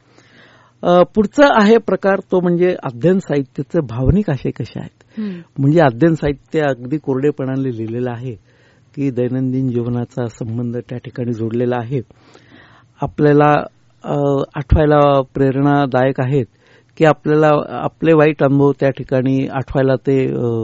पुढचा आहे प्रकार तो म्हणजे अध्ययन साहित्याचे भावनिक आशय कसे आहेत. म्हणजे अध्ययन साहित्य अगदी कोरडेपणाने लिहिलेलं आहे की दैनंदिन जीवनाचा संबंध त्या ठिकाणी जोडलेला आहे, आपल्याला आठवायला प्रेरणादायक आहेत की आपल्याला आपले वाईट अनुभव त्या ठिकाणी आठवायला ते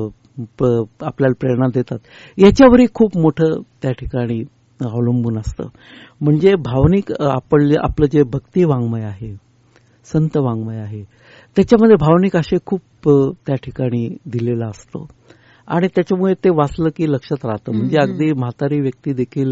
आपल्याला प्रेरणा देतात. याच्यावरही खूप मोठं त्या ठिकाणी अवलंबून असतं. म्हणजे भावनिक आपलं जे भक्ती वाङ्मय आहे, संत वाङ्मय आहे, त्याच्यामध्ये भावनिक आशय खूप त्या ठिकाणी दिलेला असतो आणि त्याच्यामुळे ते वाचलं की लक्षात राहतं. म्हणजे अगदी म्हातारी व्यक्ती देखील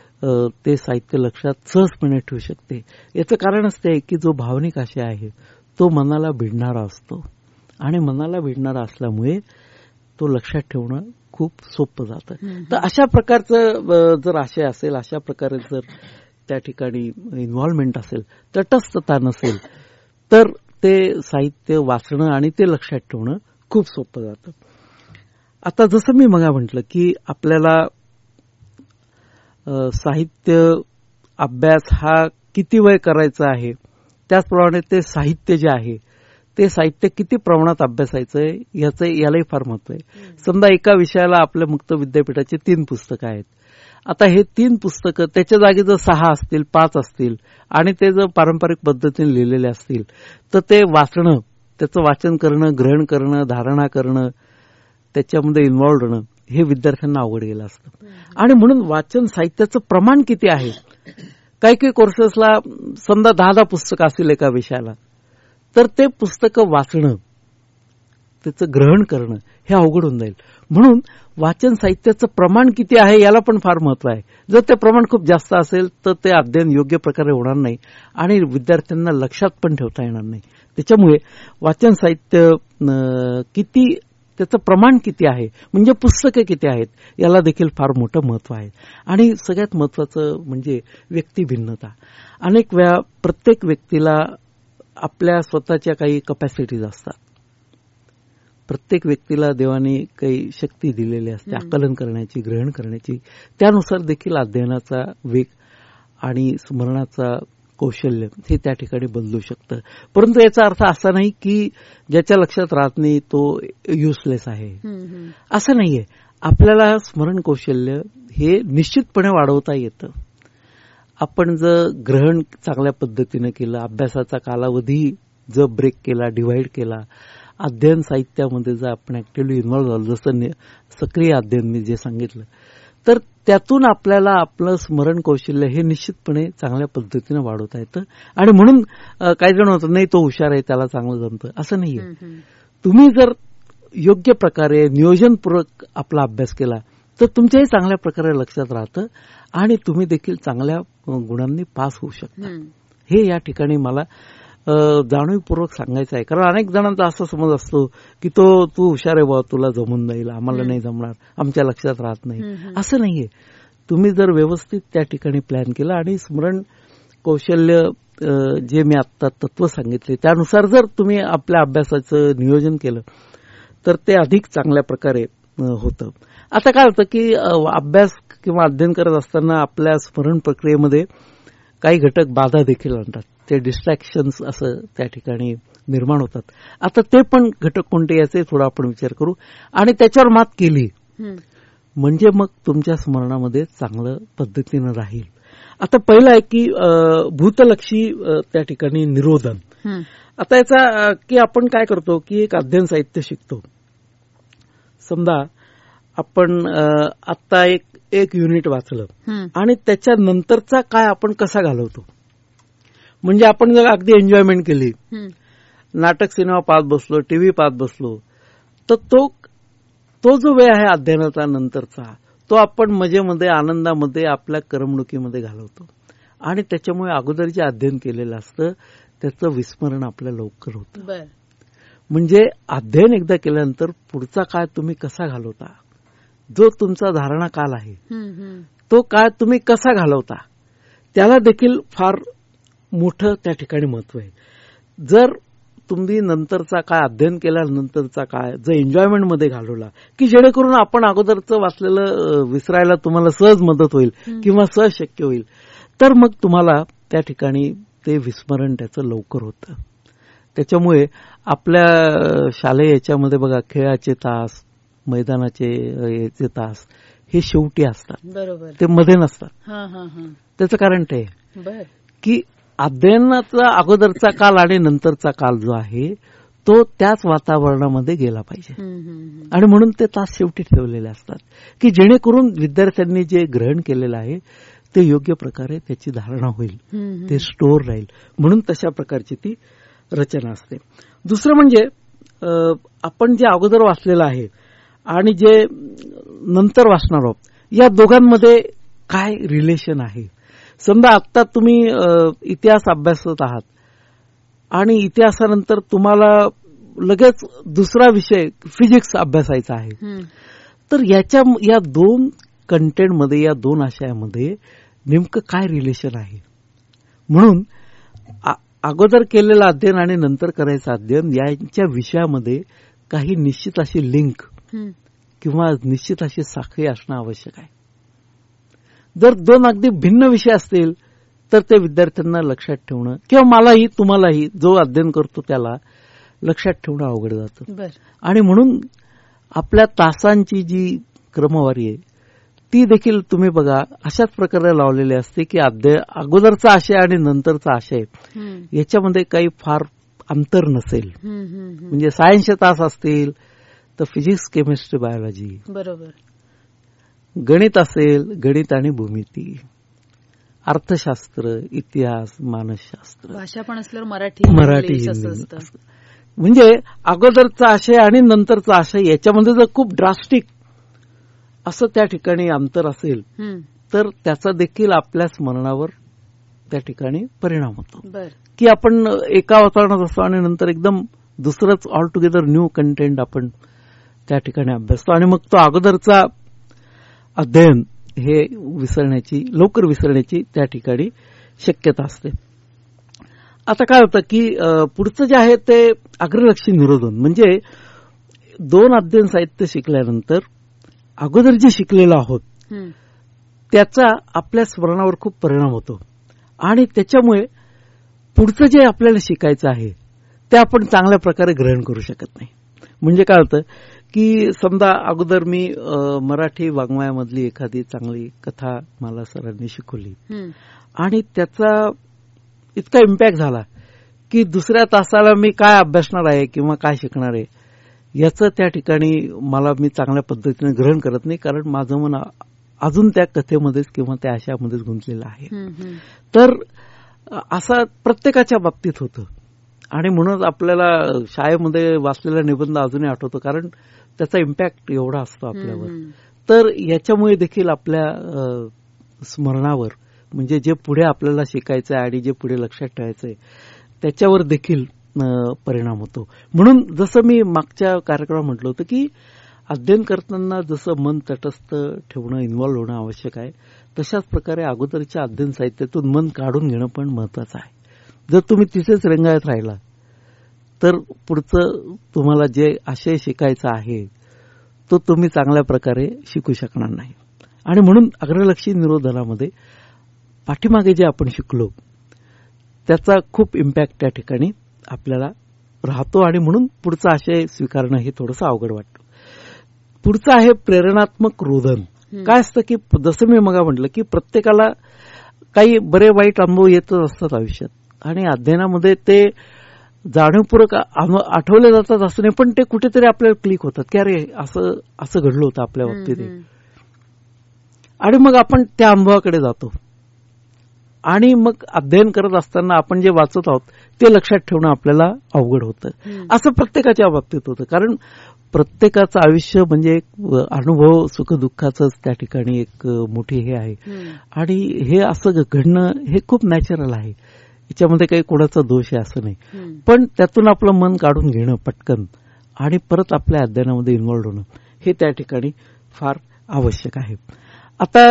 ते साहित्य लक्षात सहजपणे ठेवू शकते. याचं कारण असते की जो भावनिक आशय आहे तो मनाला भिडणारा असतो आणि मनाला भिडणारा असल्यामुळे तो लक्षात ठेवणं खूप सोपं जातं. तर अशा प्रकारचं जर आशय असेल, अशा प्रकारे जर त्या ठिकाणी इन्व्हॉल्वमेंट असेल, तटस्थता नसेल, तर ते साहित्य वाचणं आणि ते लक्षात ठेवणं खूप सोपं जातं. आता जसं मी मगा म्हटलं की आपल्याला साहित्य अभ्यास हा किती वेळ करायचा आहे, त्याचप्रमाणे ते साहित्य जे आहे ते साहित्य किती प्रमाणात अभ्यासायचंय यालाही फार महत्व आहे. समजा एका विषयाला आपल्या मुक्त विद्यापीठाची 3 पुस्तकं आहेत. आता हे 3 पुस्तकं त्याच्या जागी जर 6 असतील, 5 असतील आणि ते जर पारंपरिक पद्धतीने लिहिलेले असतील तर ते वाचणं, त्याचं वाचन करणं, ग्रहण करणं, धारणा करणं, त्याच्यामध्ये इन्व्हॉल्व्ह होणं हे विद्यार्थ्यांना अवघड गेलं असतं. आणि म्हणून वाचन साहित्याचं प्रमाण किती आहे. काही कोर्सेसला समजा 10 पुस्तकं असतील एका विषयाला, तर ते पुस्तकं वाचणं, त्याचं ग्रहण करणं हे अवघड होऊन जाईल. म्हणून वाचन साहित्याचं प्रमाण किती आहे याला पण फार महत्व आहे. जर ते प्रमाण खूप जास्त असेल तर ते अध्ययन योग्य प्रकारे होणार नाही आणि विद्यार्थ्यांना लक्षात पण ठेवता येणार नाही. त्याच्यामुळे वाचन साहित्य किती, त्याचं प्रमाण किती आहे, म्हणजे पुस्तकं किती आहेत याला देखील फार मोठं महत्व आहे. आणि सगळ्यात महत्वाचं म्हणजे व्यक्तिभिन्नता. अनेक वेळा प्रत्येक व्यक्तीला आपल्या स्वतःच्या काही कपॅसिटीज असतात. प्रत्येक व्यक्तीला देवाने काही शक्ती दिलेली असते आकलन करण्याची, ग्रहण करण्याची. त्यानुसार देखील अध्ययनाचा वेग आणि स्मरणाचा कौशल्य हे त्या ठिकाणी बदलू शकतं. परंतु याचा अर्थ असा नाही की ज्याच्या लक्षात राहत नाही तो युजलेस आहे, असं नाहीये. आपल्याला स्मरण कौशल्य हे निश्चितपणे वाढवता येतं. आपण जर ग्रहण चांगल्या पद्धतीनं केलं, अभ्यासाचा कालावधी जर ब्रेक केला, डिव्हाइड केला, अध्ययन साहित्यामध्ये जर आपण ऍक्टिव्हली इन्व्हॉल्व्ह झालो, जसं सक्रिय अध्ययन मी जे सांगितलं, तर त्यातून आपल्याला आपलं स्मरण कौशल्य हे निश्चितपणे चांगल्या पद्धतीनं वाढवता येतं. आणि म्हणून काही जण होतं नाही तो हुशार आहे, त्याला चांगलं जमतं, असं नाहीये. तुम्ही जर योग्य प्रकारे नियोजनपूर्वक आपला अभ्यास केला तर तुमच्याही चांगल्या प्रकारे लक्षात राहतं आणि तुम्ही देखील चांगल्या गुणांनी पास होऊ शकता. हे या ठिकाणी मला जाणीवपूर्वक सांगायचं आहे. कारण अनेक जणांचा असा समज असतो की तू हुशार आहे बाबा, तुला जमून जाईल, आम्हाला नाही जमणार, आमच्या लक्षात राहत नाही. असं नाहीये. तुम्ही जर व्यवस्थित त्या ठिकाणी प्लॅन केलं आणि स्मरण कौशल्य जे मी आत्ता तत्व सांगितले त्यानुसार जर तुम्ही आपल्या अभ्यासाचं नियोजन केलं तर ते अधिक चांगल्या प्रकारे होतं. आता काय होतं की अभ्यास किंवा अध्ययन करत असताना आपल्या स्मरण प्रक्रियेमध्ये काही घटक बाधा देखील आणतात. ते डिस्ट्रॅक्शन्स असं त्या ठिकाणी निर्माण होतात. आता ते पण घटक कोणते याचे थोडा आपण विचार करू आणि त्याच्यावर मात केली म्हणजे मग तुमच्या स्मरणामध्ये चांगलं पद्धतीनं राहील. आता पहिलं आहे की भूतलक्षी त्या ठिकाणी निरोधन. आता याचा की आपण काय करतो की एक अध्ययन साहित्य शिकतो. समजा आपण आत्ता एक युनिट वाचलं आणि त्याच्यानंतरचा काय आपण कसा घालवतो. म्हणजे आपण जर अगदी एन्जॉयमेंट केली, नाटक सिनेमा पाहत बसलो, टीव्ही पाहत बसलो, तर तो जो वेळ आहे अध्ययनाचा नंतरचा तो आपण मजेमध्ये, आनंदामध्ये, आपल्या करमणुकीमध्ये घालवतो आणि त्याच्यामुळे अगोदर जे अध्ययन केलेलं असतं त्याचं विस्मरण आपल्या लवकर होतं. म्हणजे अध्ययन एकदा केल्यानंतर पुढचा काळ तुम्ही कसा घालवता, जो तुमचा धारणा काल आहे तो काळ तुम्ही कसा घालवता त्याला देखील फार मोठं त्या ठिकाणी महत्व आहे. जर तुम्ही नंतरचा काळ अध्ययन केल्यानंतरचा काळ जर एन्जॉयमेंटमध्ये घालवला की जेणेकरून आपण अगोदरचं वाचलेलं विसरायला तुम्हाला सहज मदत होईल किंवा सहज शक्य होईल, तर मग तुम्हाला त्या ठिकाणी ते विस्मरण त्याचं लवकर होतं. त्याच्यामुळे आपल्या शालेय याच्यामध्ये बघा खेळाचे तास, मैदानाचे याचे तास हे शेवटी असतात, बरोबर, ते मध्ये नसतात. त्याचं कारण ते की अध्ययनाचा अगोदरचा काल आणि नंतरचा काल जो आहे तो त्याच वातावरणामध्ये गेला पाहिजे आणि म्हणून ते तास शेवटी ठेवलेले असतात की जेणेकरून विद्यार्थ्यांनी जे ग्रहण केलेलं आहे ते योग्य प्रकारे त्याची धारणा होईल, ते स्टोअर राहील. म्हणून तशा प्रकारची ती रचना असते. दुसरं म्हणजे आपण जे अगोदर वाचलेलं आहे आणि जे नंतर वाचणार आहोत या दोघांमध्ये काय रिलेशन आहे. समजा आत्ता तुम्ही इतिहास अभ्यासत आहात आणि इतिहासानंतर तुम्हाला लगेच दुसरा विषय फिजिक्स अभ्यासायचा आहे, तर या दोन कंटेंटमध्ये, या दोन आशयामध्ये नेमकं काय रिलेशन आहे. म्हणून अगोदर केलेलं अध्ययन आणि नंतर करायचं अध्ययन यांच्या विषयामध्ये काही निश्चित अशी लिंक किंवा निश्चित अशी साखळी असणं आवश्यक आहे. जर दोन अगदी भिन्न विषय असतील तर ते विद्यार्थ्यांना लक्षात ठेवणं किंवा मलाही तुम्हालाही जो अध्ययन करतो त्याला लक्षात ठेवणं अवघड जातं. आणि म्हणून आपल्या तासांची जी क्रमवारी आहे ती देखील तुम्ही बघा अशाच प्रकारे लावलेली असते की अगोदरचा आशय आणि नंतरचा आशय याच्यामध्ये काही फार अंतर नसेल. म्हणजे सायन्सचे तास असतील तर फिजिक्स, केमिस्ट्री, बायोलॉजी, बरोबर, गणित असेल गणित आणि भूमिती, अर्थशास्त्र, इतिहास, मानसशास्त्र, भाषा पण असल्यावर मराठी म्हणजे अगोदरचा आशय आणि नंतरचा आशय याच्यामध्ये जर खूप ड्रास्टिक असं त्या ठिकाणी अंतर असेल तर त्याचा देखील आपल्या स्मरणावर त्या ठिकाणी परिणाम होतो. की आपण एका वातावरणात असतो आणि नंतर एकदम दुसरंच ऑल टुगेदर न्यू कंटेंट आपण त्या ठिकाणी अभ्यासतो आणि मग तो अगोदरचा अध्ययन हे लवकर विसरण्याची त्या ठिकाणी शक्यता असते. आता काय होतं की पुढचं जे आहे ते अग्रलक्षी निरोधन म्हणजे 2 अध्ययन साहित्य शिकल्यानंतर अगोदर जे शिकलेलो आहोत त्याचा आपल्या स्मरणावर खूप परिणाम होतो आणि त्याच्यामुळे पुढचं जे आपल्याला शिकायचं आहे ते आपण चांगल्या प्रकारे ग्रहण करू शकत नाही. म्हणजे काय होतं की समजा अगोदर मी मराठी वाङ्मयामधली एखादी चांगली कथा मला सरांनी शिकवली आणि त्याचा इतका इम्पॅक्ट झाला की दुसऱ्या तासाला मी काय अभ्यासणार आहे किंवा काय शिकणार आहे याचं त्या ठिकाणी मी चांगल्या पद्धतीने ग्रहण करत नाही, कारण माझं मन अजून त्या कथेमध्येच किंवा त्या आशयामध्येच गुंतलेलं आहे. तर असं प्रत्येकाच्या बाबतीत होतं आणि म्हणून आपल्याला शाळेमध्ये वाचलेला निबंध अजूनही आठवतो, कारण त्याचा इम्पॅक्ट एवढा असतो आपल्यावर. तर याच्यामुळे देखील आपल्या स्मरणावर म्हणजे जे पुढे आपल्याला शिकायचं आहे आणि जे पुढे लक्षात ठेवायचं आहे त्याच्यावर देखील परिणाम होतो. म्हणून जसं मी मागच्या कार्यक्रमात म्हटलं होतं की अध्ययन करताना जसं मन तटस्थ ठेवणं, इन्व्हॉल्व्ह होणं आवश्यक आहे, तशाच प्रकारे अगोदरच्या अध्ययन साहित्यातून मन काढून घेणं पण महत्वाचं आहे. जर तुम्ही तिथेच रेंगाळत राहिला तर पुढचं तुम्हाला जे आशय शिकायचा आहे तो तुम्ही चांगल्या प्रकारे शिकू शकणार नाही. आणि म्हणून अग्रलक्षी निरोधनामध्ये पाठीमागे जे आपण शिकलो त्याचा खूप इम्पॅक्ट त्या ठिकाणी आपल्याला राहतो आणि म्हणून पुढचा आशय स्वीकारणं हे थोडंसं अवघड वाटतं. पुढचं आहे प्रेरणात्मक रोधन. काय असतं की जसं मी मग म्हटलं की प्रत्येकाला काही बरे वाईट अनुभव येतच असतात आयुष्यात आणि अध्ययनामध्ये ते जाणीवपूर्वक आठवले जातात असं नाही, पण ते कुठेतरी आपल्याला क्लिक होतात की अरे असं घडलं होतं आपल्या बाबतीत आणि मग आपण त्या अनुभवाकडे जातो आणि मग अध्ययन करत असताना आपण जे वाचत आहोत ते लक्षात ठेवणं आपल्याला अवघड होतं. असं प्रत्येकाच्या बाबतीत होतं, कारण प्रत्येकाचं आयुष्य म्हणजे एक अनुभव सुखदुःखाचंच त्या ठिकाणी एक मोठी हे आहे आणि हे असं घडणं हे खूप नॅचरल आहे. याच्यामध्ये काही कोणाचा दोष आहे असं नाही, पण त्यातून आपलं मन काढून घेणं पटकन आणि परत आपल्या अध्ययनामध्ये इन्व्हॉल्व्ह होणं हे त्या ठिकाणी फार आवश्यक आहे. आता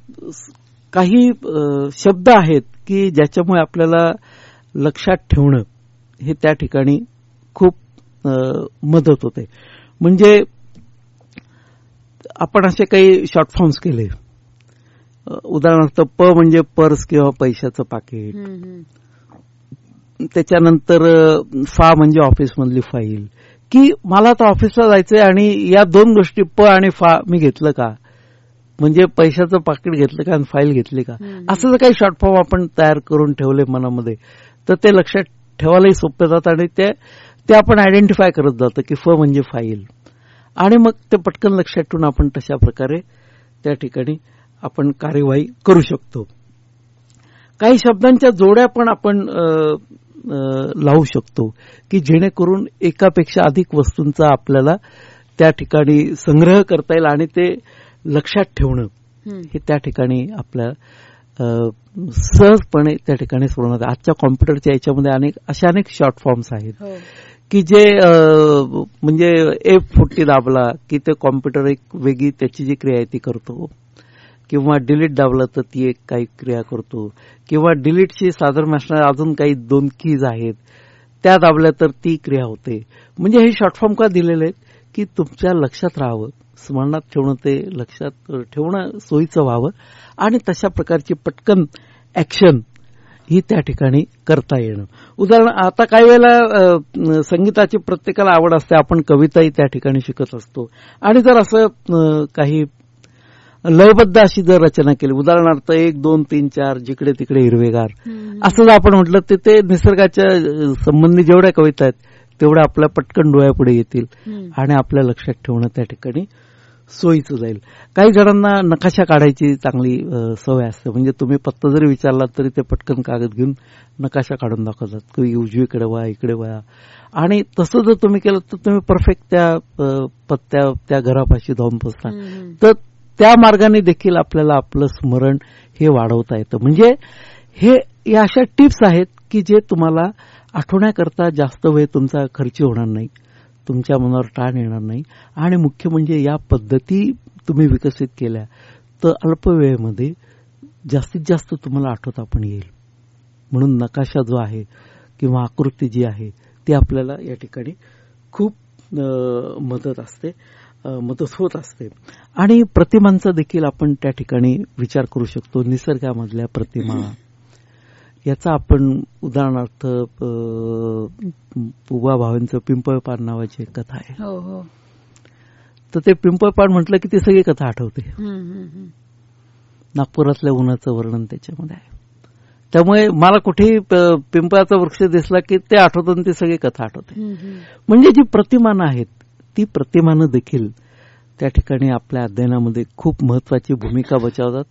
काही शब्द आहेत की ज्याच्यामुळे आपल्याला लक्षात ठेवणं हे त्या ठिकाणी खूप मदत होते. म्हणजे आपण असे काही शॉर्ट फॉर्म्स केले, उदाहरणार्थ प म्हणजे पर्स किंवा पैशाचं पाकिट, त्याच्यानंतर फा म्हणजे ऑफिसमधली फाईल, की मला तर ऑफिसला जायचंय आणि या 2 गोष्टी प आणि फा मी घेतलं का, म्हणजे पैशाचं पाकिट घेतलं का आणि फाईल घेतली का, असं जर काही शॉर्ट फॉर्म आपण तयार करून ठेवले मनामध्ये तर ते लक्षात ठेवायलाही सोपे जातं आणि ते आपण आयडेंटिफाय करत जातं की फ म्हणजे फाईल आणि मग ते पटकन लक्षात ठेवून आपण तशा प्रकारे त्या ठिकाणी आपण कार्यवाही करू शकतो. काही शब्दांच्या जोड्या पण आपण लावू शकतो की जेणेकरून एकापेक्षा अधिक वस्तूंचा आपल्याला त्या ठिकाणी संग्रह करता येईल आणि ते लक्षात ठेवणं हे त्या ठिकाणी आपल्या सहजपणे त्या ठिकाणी सोडवणार. आजच्या कॉम्प्युटरच्या याच्यामध्ये अनेक शॉर्ट फॉर्म्स आहेत की जे म्हणजे F40 दाबला की ते कॉम्प्युटर एक वेगळी त्याची जी क्रिया आहे ती करतो, किंवा डिलीट दाबला तर ती एक काही क्रिया करतो, किंवा डिलीटची साधारण असणाऱ्या अजून काही 2 कीज आहेत त्या दाबल्या तर ती क्रिया होते. म्हणजे हे शॉर्ट फॉर्म का दिलेले आहेत की तुमच्या लक्षात राहावं, स्मरणात ठेवणं, ते लक्षात ठेवणं सोयीचं व्हावं आणि तशा प्रकारची पटकन ऍक्शन ही त्या ठिकाणी करता येणं. उदाहरण आता काही वेळेला संगीताची प्रत्येकाला आवड असते, आपण कविताही त्या ठिकाणी शिकत असतो आणि जर असं काही लयबद्ध अशी जर रचना केली, उदाहरणार्थ 1, 2, 3, 4 जिकडे तिकडे हिरवेगार असं जर आपण म्हटलं तर ते निसर्गाच्या संबंधी जेवढ्या कविता आहेत तेवढ्या आपल्या पटकन डोळ्यापुढे येतील आणि आपल्या लक्षात ठेवणं त्या ठिकाणी सोयीचं जाईल. काही जणांना नकाशा काढायची चांगली सवय असते, म्हणजे तुम्ही पत्ता जरी विचारलात तरी ते पटकन कागद घेऊन नकाशा काढून दाखवतात की उजवीकडे वळा, इकडे वळा. आणि तसं जर तुम्ही केलं तर तुम्ही परफेक्ट त्या पत्त्या त्या घरापाशी जाऊन पोहोचता. तर त्या मार्गाने देखील आपल्याला आपलं स्मरण हे वाढवता येतं. म्हणजे हे या अशा टिप्स आहेत की जे तुम्हाला आठवण्याकरता जास्त वेळ तुमचा खर्ची होणार नाही, तुमच्या मनावर ताण येणार नाही आणि मुख्य म्हणजे या पद्धती तुम्ही विकसित केल्या तर अल्प वेळेमध्ये जास्तीत जास्त तुम्हाला आठवता पण येईल. म्हणून नकाशा जो आहे किंवा आकृती जी आहे ती आपल्याला या ठिकाणी खूप मदत होत असते. आणि प्रतिमांचा देखील आपण त्या ठिकाणी विचार करू शकतो. निसर्गामधल्या प्रतिमा याचा आपण उदाहरणार्थ पुबा भावेंचं पिंपळपान नावाची एक कथा आहे. तर ते पिंपळपान म्हटलं की ती सगळी कथा आठवते. नागपुरातल्या उन्हाचं वर्णन त्याच्यामध्ये आहे. त्यामुळे मला कुठेही पिंपळाचा वृक्ष दिसला की ते आठवतं आणि ती सगळी कथा आठवते. म्हणजे जी प्रतिमानं आहेत ती प्रतिमानं देखील त्या ठिकाणी आपल्या अध्ययनामध्ये खूप महत्वाची भूमिका बजावतात.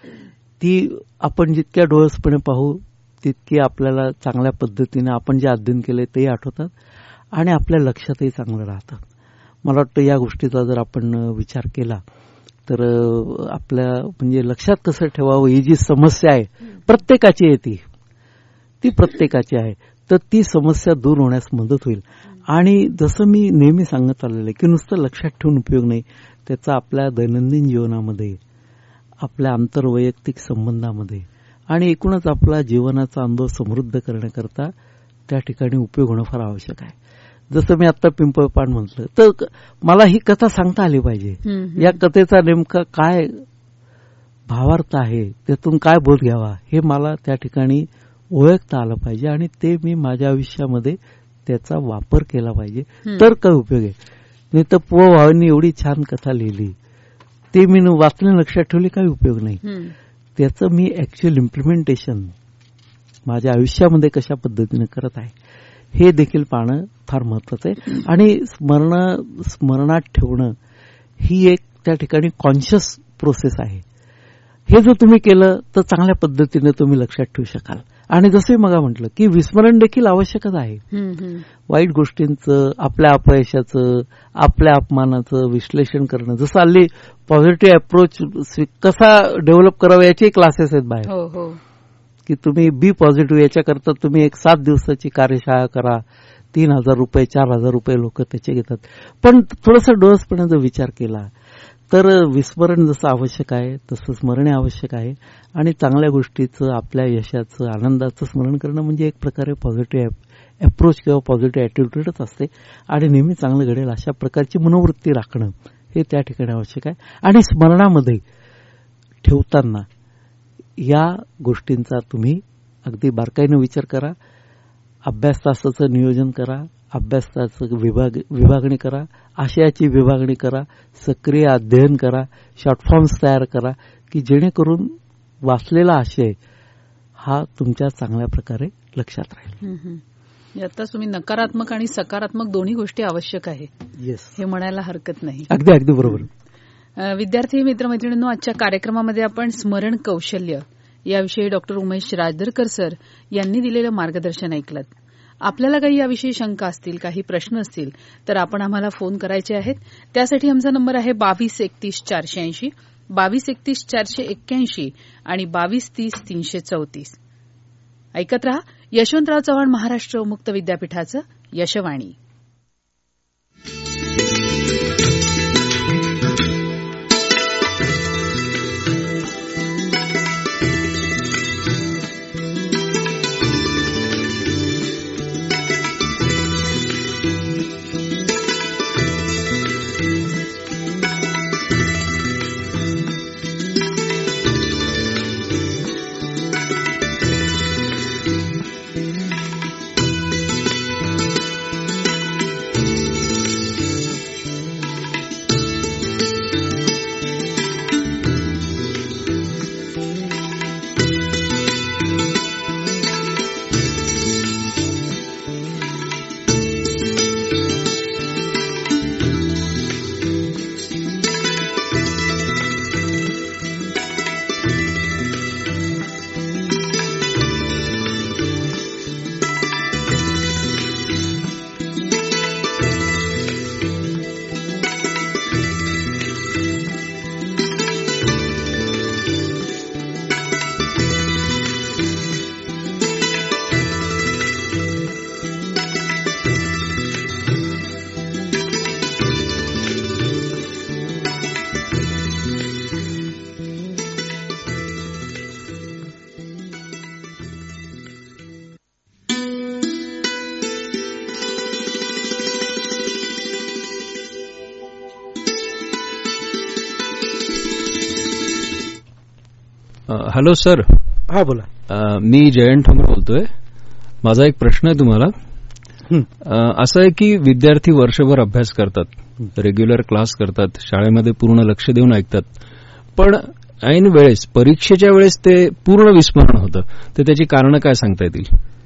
ती आपण जितक्या डोळसपणे पाहू तितकी आपल्याला चांगल्या पद्धतीने आपण जे अध्ययन केले तेही आठवतात आणि आपल्या लक्षातही चांगलं राहतं. मला वाटतं या गोष्टीचा जर आपण विचार केला तर आपल्या म्हणजे लक्षात कसं ठेवावं ही जी समस्या आहे प्रत्येकाची आहे ती प्रत्येकाची आहे. तर ती समस्या दूर होण्यास मदत होईल. आणि जसं मी नेहमी सांगत आलेलं आहे की नुसतं लक्षात ठेवून उपयोग नाही, त्याचा आपल्या दैनंदिन जीवनामध्ये, आपल्या आंतरवैयक्तिक संबंधामध्ये आणि एकूणच आपला जीवनाचा अनुभव समृद्ध करण्याकरता त्या ठिकाणी उपयोग होणं फार आवश्यक आहे. जसं मी आता पिंपळपान म्हटलं तर मला ही कथा सांगता आली पाहिजे. या कथेचा नेमका काय भावार्थ आहे, त्यातून काय बोध घ्यावा हे मला त्या ठिकाणी ओळखता आलं पाहिजे आणि ते मी माझ्या आयुष्यामध्ये त्याचा वापर केला पाहिजे. तर काय उपयोग आहे. नाही तर पुबा भावेंनी एवढी छान कथा लिहिली, ते मी वाचले लक्षात ठेवले, काही उपयोग नाही. त्याचं मी ऍक्च्युअल इम्प्लिमेंटेशन माझ्या आयुष्यामध्ये कशा पद्धतीने करत आहे हे देखील पाहणं फार महत्वाचं आहे. आणि स्मरणात ठेवणं ही एक त्या ठिकाणी कॉन्शियस प्रोसेस आहे. हे जर तुम्ही केलं तर चांगल्या पद्धतीने तुम्ही लक्षात ठेवू शकाल. आणि जसं मग म्हटलं की विस्मरण देखील आवश्यकच आहे. वाईट गोष्टींचं, आपल्या अपयशाचं, आपल्या अपमानाचं विश्लेषण करणं, जसं हल्ली पॉझिटिव्ह अप्रोच कसा डेव्हलप करावा याचे क्लासेस आहेत बाहेर, की तुम्ही बी पॉझिटिव्ह याच्याकरता तुम्ही एक 7 दिवसाची कार्यशाळा करा, 3,000 रुपये 4,000 रुपये लोक त्याचे घेतात. पण थोडंसं डोळसपणे जर विचार केला तर विस्मरण जसं आवश्यक आहे तसं स्मरण आवश्यक आहे. आणि चांगल्या गोष्टीचं, आपल्या यशाचं, आनंदाचं स्मरण करणं म्हणजे एक प्रकारे पॉझिटिव्ह अप्रोच किंवा पॉझिटिव्ह ॲटिट्यूडच असते. आणि नेहमी चांगलं घडेल अशा प्रकारची मनोवृत्ती राखणं हे त्या ठिकाणी आवश्यक आहे. आणि स्मरणामध्ये ठेवताना या गोष्टींचा तुम्ही अगदी बारकाईनं विचार करा. अभ्यास तासाचं नियोजन करा, अभ्यास तासाचं विभागणी करा, आशयाची विभागणी करा, सक्रिय अध्ययन करा, शॉर्ट फॉर्म्स तयार करा की जेणेकरून वाचलेला आशय हा तुमच्या चांगल्या प्रकारे लक्षात राहील. यातच तुम्ही नकारात्मक आणि सकारात्मक दोन्ही गोष्टी आवश्यक आहे हे म्हणायला हरकत नाही. अगदी अगदी बरोबर. विद्यार्थी मित्रमैत्रिणींनो, आजच्या कार्यक्रमामध्ये आपण स्मरण कौशल्य याविषयी डॉक्टर उमेश राजदरकर सर यांनी दिलेलं मार्गदर्शन ऐकलं. आपल्याला काही याविषयी शंका असतील, काही प्रश्न असतील तर आपण आम्हाला फोन करायचे आहेत. त्यासाठी आमचा नंबर आहे 2231 480, 2231 481 आणि 2230 334. ऐकत रहा यशवंतराव चव्हाण महाराष्ट्र मुक्त विद्यापीठाचं यशवाणी. Hello sir. हा बोला. मी जयंत ठोंबरे बोलतोय. माझा एक प्रश्न आहे तुम्हाला. असं आहे की विद्यार्थी वर्षभर अभ्यास करतात, रेग्युलर क्लास करतात, शाळेमध्ये पूर्ण लक्ष देऊन ऐकतात, पण ऐन वेळेस परीक्षेच्या वेळेस ते पूर्ण विस्मरण होतं. तर त्याची कारणं काय सांगता येतील?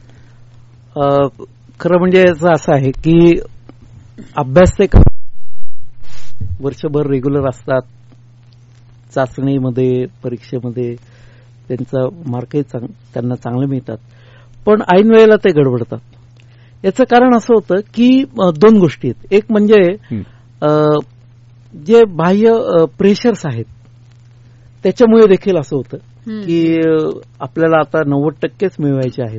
खरं म्हणजे याचं असं आहे की अभ्यास ते वर्षभर रेग्युलर असतात, चाचणीमध्ये परीक्षेमध्ये त्यांचा मार्कही त्यांना चांगले मिळतात, पण ऐन वेळेला ते गडबडतात. याचं कारण असं होतं की दोन गोष्टी आहेत. एक म्हणजे जे बाह्य प्रेशर्स आहेत त्याच्यामुळे देखील असं होतं की आपल्याला आता 90% मिळवायचे आहेत,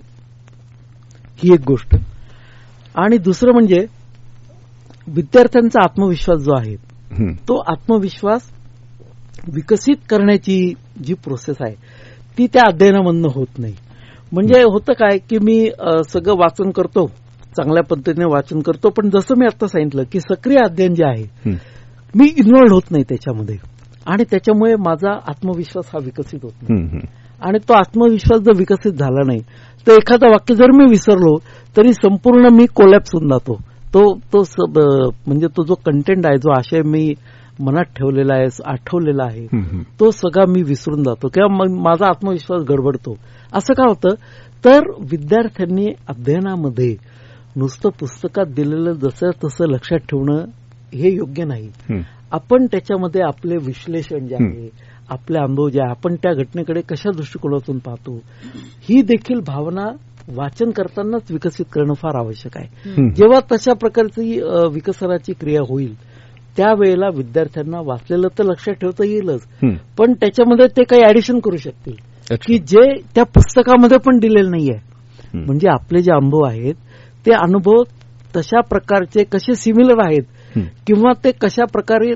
ही एक गोष्ट. आणि दुसरं म्हणजे विद्यार्थ्यांचा आत्मविश्वास जो आहे तो आत्मविश्वास विकसित करण्याची जी प्रोसेस आहे ती त्या अध्ययनामधनं होत नाही. म्हणजे होतं काय की मी सगळं वाचन करतो, चांगल्या पद्धतीने वाचन करतो, पण जसं मी आता सांगितलं की सक्रिय अध्ययन जे आहे मी इन्व्हॉल्व होत नाही त्याच्यामध्ये, आणि त्याच्यामुळे माझा आत्मविश्वास हा विकसित होत नाही. आणि तो आत्मविश्वास जर विकसित झाला नाही तर एखादं वाक्य जर मी विसरलो तरी संपूर्ण मी कोलॅप्स होऊन जातो. तो म्हणजे तो जो कंटेंट आहे, जो आशय मी मनात ठेवलेला आहे, आठवलेला आहे, तो सगळा मी विसरून जातो किंवा मग माझा आत्मविश्वास गडबडतो. असं का होतं तर विद्यार्थ्यांनी अध्ययनामध्ये नुसतं पुस्तकात दिलेलं जसं तसं लक्षात ठेवणं हे योग्य नाही. आपण त्याच्यामध्ये आपले विश्लेषण जे आहे, आपले अनुभव जे आहे, आपण त्या घटनेकडे कशा दृष्टिकोनातून पाहतो, ही देखील भावना वाचन करतानाच विकसित करणं फार आवश्यक आहे. जेव्हा तशा प्रकारची विकसनाची क्रिया होईल त्यावेळेला विद्यार्थ्यांना वाचलेलं तर लक्षात ठेवता येईलच, पण त्याच्यामध्ये ते काही ऍडिशन करू शकतील की जे त्या पुस्तकामध्ये पण दिलेलं नाहीये. म्हणजे आपले जे अनुभव आहेत ते अनुभव तशा प्रकारचे कसे सिमिलर आहेत किंवा ते कशा प्रकारे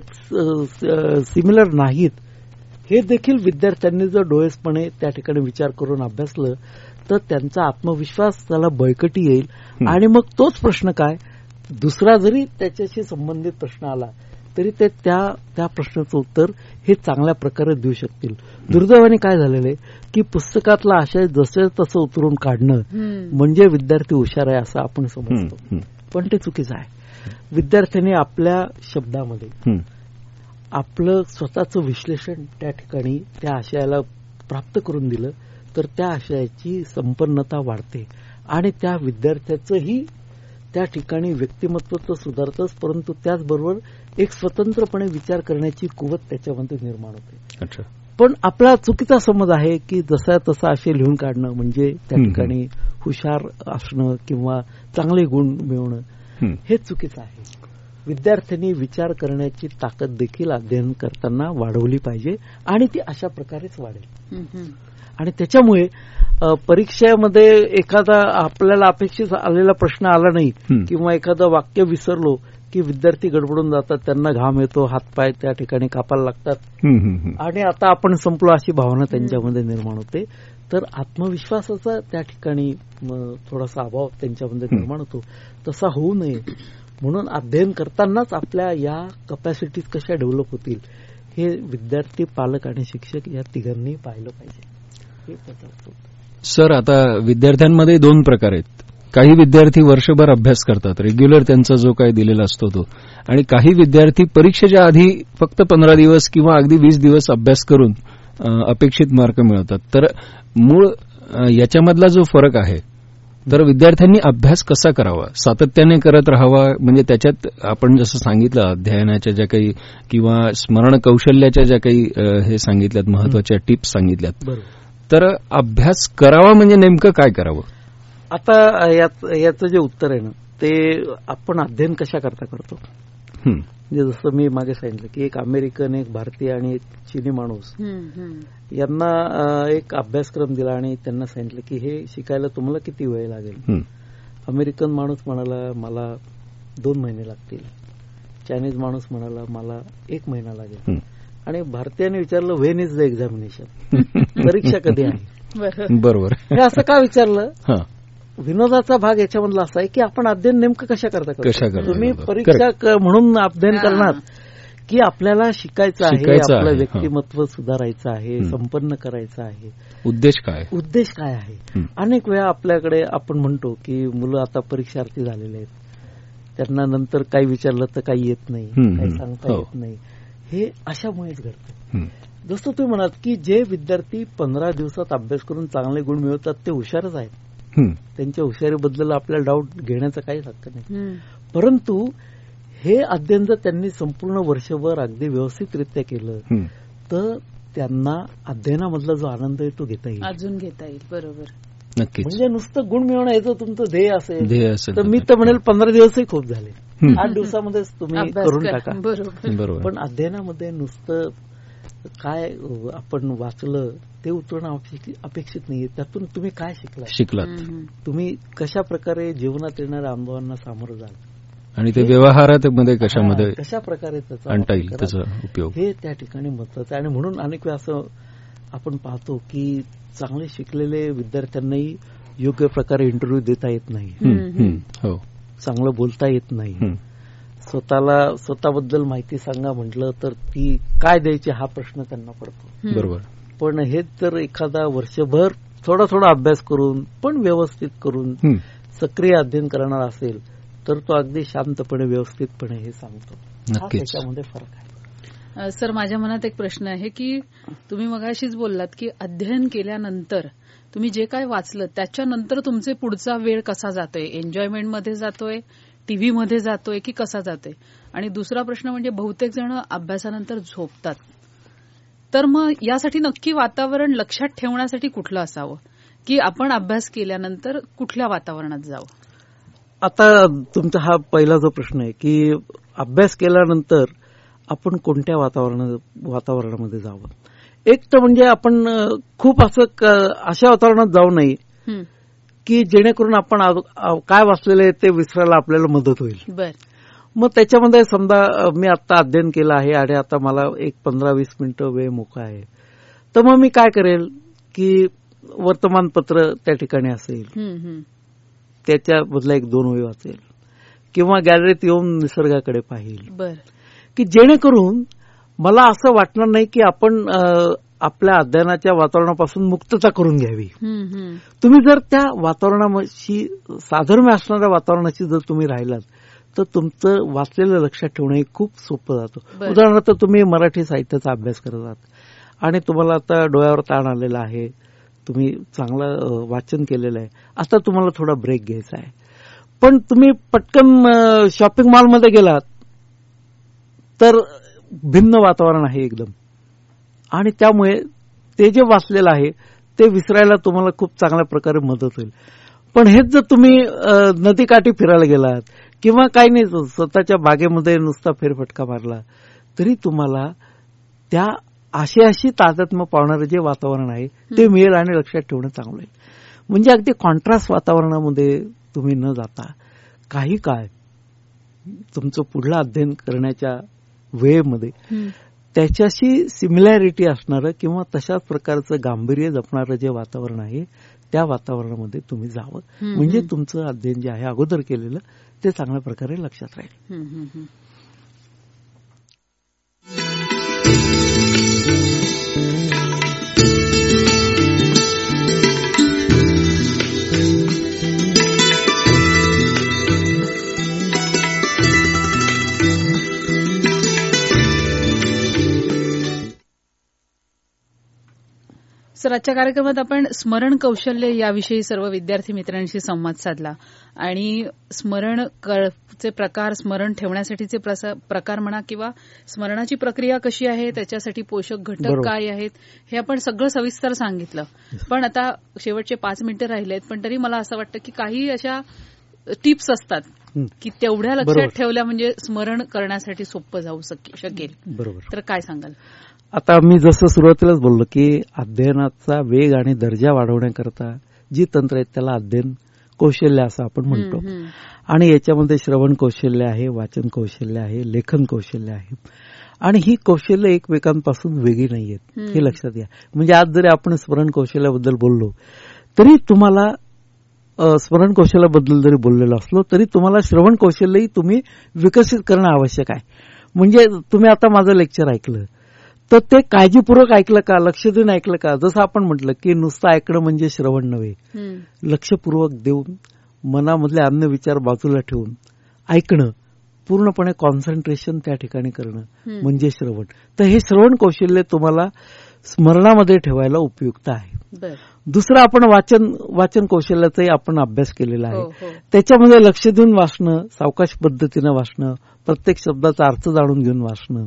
सिमिलर नाहीत हे देखील विद्यार्थ्यांनी जर डोळेसपणे त्या ठिकाणी विचार करून अभ्यासलं तर त्यांचा आत्मविश्वास त्याला बळकटी येईल. आणि मग तोच प्रश्न काय, दुसरा जरी त्याच्याशी संबंधित प्रश्न आला तरी ते त्या प्रश्नाचं उत्तर हे चांगल्या प्रकारे देऊ शकतील. दुर्दैवाने काय झालेलं आहे की पुस्तकातला आशय जसं तसं उतरून काढणं म्हणजे विद्यार्थी हुशार आहे असं आपण समजतो, पण ते चुकीचं आहे. विद्यार्थ्यांनी आपल्या शब्दामध्ये आपलं स्वतःचं विश्लेषण त्या ठिकाणी त्या आशयाला प्राप्त करून दिलं तर त्या आशयाची संपन्नता वाढते आणि त्या विद्यार्थ्याचंही त्या ठिकाणी व्यक्तिमत्व तर सुधारतंच, परंतु त्याचबरोबर एक स्वतंत्रपणे विचार करण्याची कुवत त्याच्यामध्ये निर्माण होते. पण आपला चुकीचा समज आहे की जसा तसा आशय लिहून काढणं म्हणजे त्या ठिकाणी हुशार असणं किंवा चांगले गुण मिळवणं, हे चुकीचं आहे. विद्यार्थ्यांनी विचार करण्याची ताकद देखील अध्ययन करताना वाढवली पाहिजे आणि ती अशा प्रकारेच वाढेल. आणि त्याच्यामुळे परीक्षेमध्ये एखादा आपल्याला अपेक्षित आलेला प्रश्न आला नाही किंवा एखादं वाक्य विसरलो की विद्यार्थी गडबडून जातात, त्यांना घाम येतो, हातपाय त्या ठिकाणी कापायला लागतात आणि आता आपण संपलो अशी भावना त्यांच्यामध्ये निर्माण होते. तर आत्मविश्वासाचा त्या ठिकाणी थोडासा अभाव त्यांच्यामध्ये निर्माण होतो. तसा होऊ नये म्हणून अध्ययन करतानाच आपल्या या कपॅसिटीज कशा डेव्हलप होतील हे विद्यार्थी, पालक आणि शिक्षक या तिघांनी पाहिलं पाहिजे. सर, आता विद्यार्थ्यांमध्ये दोन प्रकार आहेत. काही विद्यार्थी वर्षभर अभ्यास करतात, रेग्युलर त्यांचा जो काही दिलेला असतो तो, आणि काही विद्यार्थी परीक्षेच्या आधी फक्त 15 दिवस किंवा अगदी 20 दिवस अभ्यास करून अपेक्षित मार्क मिळवतात. तर मूळ याच्यामधला जो फरक आहे, तर विद्यार्थ्यांनी अभ्यास कसा करावा, सातत्याने करत राहावा, म्हणजे त्याच्यात आपण जसं सांगितलं अध्ययनाच्या ज्या काही किंवा स्मरण कौशल्याच्या ज्या काही हे सांगितल्यात, महत्वाच्या टिप्स सांगितल्यात, तर अभ्यास करावा म्हणजे नेमकं काय करावं? आता याचं जे उत्तर आहे ना ते आपण अध्ययन कशा करता करतो. म्हणजे जसं मी मागे सांगितलं की एक अमेरिकन, एक भारतीय आणि एक चिनी माणूस यांना एक अभ्यासक्रम दिला आणि त्यांना सांगितलं की हे शिकायला तुम्हाला किती वेळ लागेल. अमेरिकन माणूस म्हणाला मला 2 महिने लागतील, चायनीज माणूस म्हणाला मला 1 महिना लागेल, आणि भारतीयाने विचारलं व्हेन इज द एक्झामिनेशन, परीक्षा कधी आहे. बरोबर. हे असं का विचारलं? विनोदाचा भाग याच्यामधला असा आहे की आपण अध्ययन नेमकं कशा करता. तुम्ही परीक्षा म्हणून अध्ययन करणार की आपल्याला शिकायचं आहे, शिकायचं आपलं आहे. व्यक्तिमत्व सुधारायचं आहे, संपन्न करायचं आहे. उद्देश काय? उद्देश काय आहे? अनेक वेळा आपल्याकडे आपण म्हणतो की मुलं आता परीक्षार्थी झालेले आहेत, त्यांना नंतर काही विचारलं तर काही येत नाही, काही सांगता येत नाही. हे अशामुळेच घडतं. जसं तुम्ही म्हणाल की जे विद्यार्थी 15 दिवसात अभ्यास करून चांगले गुण मिळवतात ते हुशारच आहेत. त्यांच्या हुशारीबद्दल आपल्याला डाऊट घेण्याचा काहीच हक्क नाही. परंतु हे अध्ययन जर त्यांनी संपूर्ण वर्षभर अगदी व्यवस्थितरित्या केलं तर त्यांना अध्ययनामधला जो आनंद आहे तो घेता येईल, अजून घेता येईल. बरोबर. नक्कीच. म्हणजे नुसतं गुण मिळवणं याचं तुमचं ध्येय असेल तर मी तर म्हणेल 15 दिवसही खूप झाले, 8 दिवसामध्येच तुम्ही करून टाका. बरोबर. पण अध्ययनामध्ये नुसतं काय आपण वाचलं ते उतरणं अपेक्षित नाहीये. त्यातून तुम्ही काय शिकलात, तुम्ही कशा प्रकारे जीवनात येणाऱ्या अनुभवांना सामोरं जाल आणि ते व्यवहारात मध्ये कशा प्रकारे त्याचा आणता येईल, त्याचा उपयोग, हे त्या ठिकाणी महत्वाचं आहे. आणि म्हणून अनेक वेळा असं आपण पाहतो की चांगले शिकलेले विद्यार्थ्यांनाही योग्य प्रकारे इंटरव्ह्यू देता येत नाही, चांगलं बोलता येत नाही, स्वतःबद्दल माहिती सांगा म्हटलं तर ती काय द्यायची हा प्रश्न त्यांना पडतो. बरोबर. पण हेच जर एखादा वर्षभर थोडा थोडा अभ्यास करून पण व्यवस्थित करून सक्रिय अध्ययन करणार असेल तर तो अगदी शांतपणे व्यवस्थितपणे हे सांगतो. त्याच्यामध्ये फरक आहे. सर, माझ्या मनात एक प्रश्न आहे की तुम्ही मगाशीच बोललात की अध्ययन केल्यानंतर तुम्ही जे काय वाचलं त्याच्यानंतर तुमचे पुढचा वेळ कसा जातोय, एन्जॉयमेंटमध्ये जातोय, टीव्हीमध्ये जातोय की कसा जातोय. आणि दुसरा प्रश्न म्हणजे बहुतेक जण अभ्यासानंतर झोपतात, तर मग यासाठी नक्की वातावरण लक्षात ठेवण्यासाठी कुठलं असावं, की आपण अभ्यास केल्यानंतर कुठल्या वातावरणात जावं. आता तुमचा हा पहिला जो प्रश्न आहे की अभ्यास केल्यानंतर आपण कोणत्या वातावरणामध्ये जावं. एक तर म्हणजे आपण खूप अशा वातावरणात जाऊ नये की जेणेकरून आपण काय वाचलेलं आहे ते विसरायला आपल्याला मदत होईल. मग त्याच्यामध्ये समजा मी आता अध्ययन केलं आहे आणि आता मला एक 15-20 मिनिटं वेळ मोकळा आहे, तर मग मी काय करेल की वर्तमानपत्र त्या ठिकाणी असेल, त्याच्याबद्दल 1-2 वेळ वाचेल किंवा गॅलरीत येऊन निसर्गाकडे पाहिल, की जेणेकरून मला असं वाटणार नाही की आपण आपल्या अध्ययनाच्या वातावरणापासून मुक्तता करून घ्यावी. तुम्ही जर त्या वातावरणाशी साधर्म्य असणाऱ्या वातावरणाशी जर तुम्ही राहिलात तर तुमचं वाचलेलं लक्षात ठेवणं हे खूप सोपं जातं. उदाहरणार्थ तुम्ही मराठी साहित्याचा अभ्यास करत आहात आणि तुम्हाला आता डोळ्यावर ताण आलेला आहे, तुम्ही चांगलं वाचन केलेलं आहे, आता तुम्हाला थोडा ब्रेक घ्यायचा आहे, पण तुम्ही पटकन शॉपिंग मॉलमध्ये गेलात तर भिन्न वातावरण आहे एकदम, आणि त्यामुळे ते जे वाचलेलं आहे ते विसरायला तुम्हाला खूप चांगल्या प्रकारे मदत होईल. पण हेच जर तुम्ही नदीकाठी फिरायला गेलात किंवा काही नाही स्वतःच्या बागेमध्ये नुसता फेरफटका मारला तरी तुम्हाला त्या आशयाशी तादात्म्य पावणारं जे वातावरण आहे ते मिळेल आणि लक्षात ठेवणं चांगलं आहे. म्हणजे अगदी कॉन्ट्रास्ट वातावरणामध्ये तुम्ही न जाता काही काळ तुमचं पुढलं अध्ययन करण्याच्या वेळेमध्ये त्याच्याशी सिमिलॅरिटी असणारं किंवा तशाच प्रकारचं गांभीर्य जपणारं जे वातावरण आहे त्या वातावरणामध्ये तुम्ही जावं, म्हणजे तुमचं अध्ययन जे आहे अगोदर केलेलं ते चांगल्या प्रकारे लक्षात राहील. सर, आजच्या कार्यक्रमात आपण स्मरण कौशल्य याविषयी सर्व विद्यार्थी मित्रांशी संवाद साधला आणि स्मरणचे प्रकार, स्मरण ठेवण्यासाठीचे प्रकार म्हणा किंवा स्मरणाची प्रक्रिया कशी आहे, त्याच्यासाठी पोषक घटक काय आहेत, हे आपण सगळं सविस्तर सांगितलं. पण आता शेवटचे 5 मिनिटं राहिले आहेत, पण तरी मला असं वाटतं की काही अशा टिप्स असतात की तेवढ्या लक्षात ठेवल्या म्हणजे स्मरण करण्यासाठी सोपं जाऊ शकेल. बरोबर. तर काय सांगाल? आता मी जसं सुरुवातीलाच बोललो की अध्ययनाचा वेग आणि दर्जा वाढवण्याकरता जी तंत्र आहेत त्याला अध्ययन कौशल्य असं आपण म्हणतो. आणि याच्यामध्ये श्रवण कौशल्य आहे, वाचन कौशल्य आहे, लेखन कौशल्य आहे, आणि ही कौशल्य एकमेकांपासून वेगळी नाहीयेत, हे लक्षात घ्या. म्हणजे आज जरी आपण स्मरण कौशल्याबद्दल बोललो तरी तुम्हाला स्मरण कौशल्याबद्दल जरी बोललेलो असलो तरी तुम्हाला श्रवण कौशल्यही तुम्ही विकसित करणं आवश्यक आहे. म्हणजे तुम्ही आता माझं लेक्चर ऐकलं तर ते काळजीपूर्वक ऐकलं का, लक्ष देऊन ऐकलं का? जसं आपण म्हटलं की नुसतं ऐकणं म्हणजे श्रवण नव्हे, लक्षपूर्वक देऊन मनामधले अन्य विचार बाजूला ठेवून ऐकणं, पूर्णपणे कॉन्सन्ट्रेशन त्या ठिकाणी करणं म्हणजे श्रवण. तर हे श्रवण कौशल्य तुम्हाला स्मरणामध्ये ठेवायला उपयुक्त आहे. दुसरं आपण वाचन कौशल्याचाही आपण अभ्यास केलेला आहे. त्याच्यामध्ये लक्ष देऊन वाचणं, सावकाश पद्धतीनं वाचणं, प्रत्येक शब्दाचा अर्थ जाणून घेऊन वाचणं,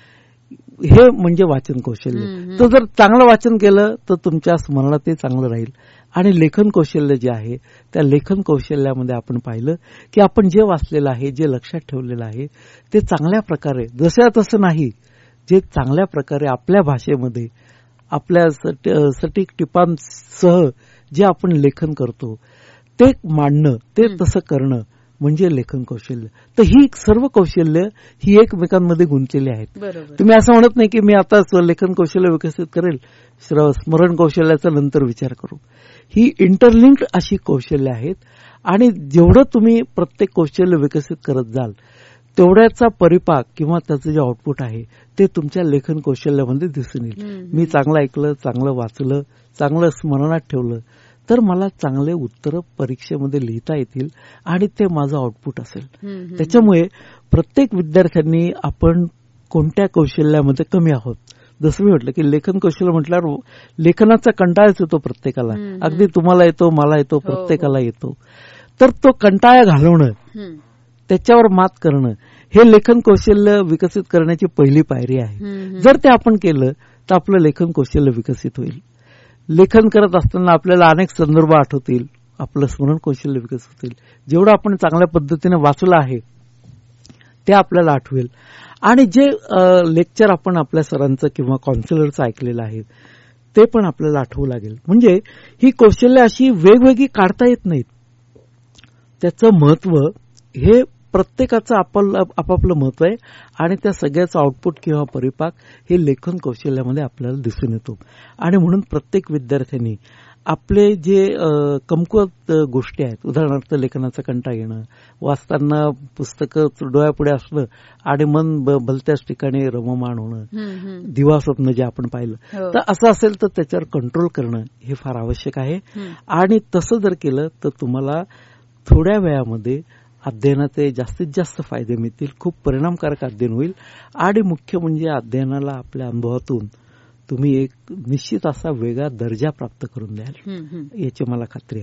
हे म्हणजे वाचन कौशल्य. तर जर चांगलं वाचन केलं तर तुमच्या स्मरणातही चांगलं राहील. आणि लेखन कौशल्य जे आहे त्या लेखन कौशल्यामध्ये आपण पाहिलं की आपण जे वाचलेलं आहे, जे लक्षात ठेवलेलं आहे ते चांगल्या प्रकारे, जसं तसं नाही, जे चांगल्या प्रकारे आपल्या भाषेमध्ये आपल्या सटीक टिपांसह जे आपण लेखन करतो ते मांडणं, ते तसं करणं म्हणजे लेखन कौशल्य. तर ही सर्व कौशल्य ही एकमेकांमध्ये गुंतलेली आहेत. तुम्ही असं म्हणत नाही की मी आता लेखन कौशल्य विकसित करेल, स्मरण कौशल्याचा नंतर विचार करू. ही इंटरलिंक्ड अशी कौशल्य आहेत आणि जेवढं तुम्ही प्रत्येक कौशल्य विकसित करत जाल तेवढ्याचा परिपाक किंवा त्याचं जे आउटपुट आहे ते तुमच्या लेखन कौशल्यामध्ये दिसून येईल. मी चांगलं ऐकलं, चांगलं वाचलं, चांगलं स्मरणात ठेवलं तर मला चांगले उत्तरं परीक्षेमध्ये लिहिता येतील आणि ते माझं आउटपुट असेल. त्याच्यामुळे प्रत्येक विद्यार्थ्यांनी आपण कोणत्या कौशल्यामध्ये कमी आहोत, जसं मी म्हटलं की लेखन कौशल्य म्हटल्यावर लेखनाचा कंटाळाच येतो प्रत्येकाला. अगदी तुम्हाला येतो, मला येतो, प्रत्येकाला येतो. तर तो कंटाळा घालवणं, त्याच्यावर मात करणं हे लेखन कौशल्य विकसित करण्याची पहिली पायरी आहे. जर ते आपण केलं तर आपलं लेखन कौशल्य विकसित होईल. लेखन करत असताना आपल्याला अनेक संदर्भ आठवतील, आपलं स्मरण कौशल्य विकसित होईल. जेवढं आपण चांगल्या पद्धतीने वाचलं आहे ते आपल्याला आठवेल. आणि जे लेक्चर आपण आपल्या सरांचं किंवा काउन्सिलरचं ऐकलेलं आहे ते पण आपल्याला आठवू लागेल. म्हणजे ही कौशल्य अशी वेगवेगळी काढता येत नाहीत. त्याचं महत्व हे प्रत्येकाचं आपापलं महत्व आहे आणि त्या सगळ्याचं आउटपुट किंवा परिपाक हे लेखन कौशल्यामध्ये आपल्याला दिसून येतो. आणि म्हणून प्रत्येक विद्यार्थ्यांनी आपले जे कमकुवत गोष्टी आहेत, उदाहरणार्थ लेखनाचा कंटाळा येणं, वाचताना पुस्तकं डोळ्यापुढे असणं आणि मन भलत्याच ठिकाणी रममाण होणं, दिवा स्वप्न जे आपण पाहिलं, तर असं असेल तर त्याच्यावर कंट्रोल करणं हे फार आवश्यक आहे. आणि तसं जर केलं तर तुम्हाला थोड्या वेळामध्ये अध्ययनाचे जास्तीत जास्त फायदे मिळतील, खूप परिणामकारक अध्ययन होईल. आणि मुख्य म्हणजे अध्ययनाला आपल्या अनुभवातून तुम्ही एक निश्चित असा वेगळा दर्जा प्राप्त करून द्याल याची मला खात्री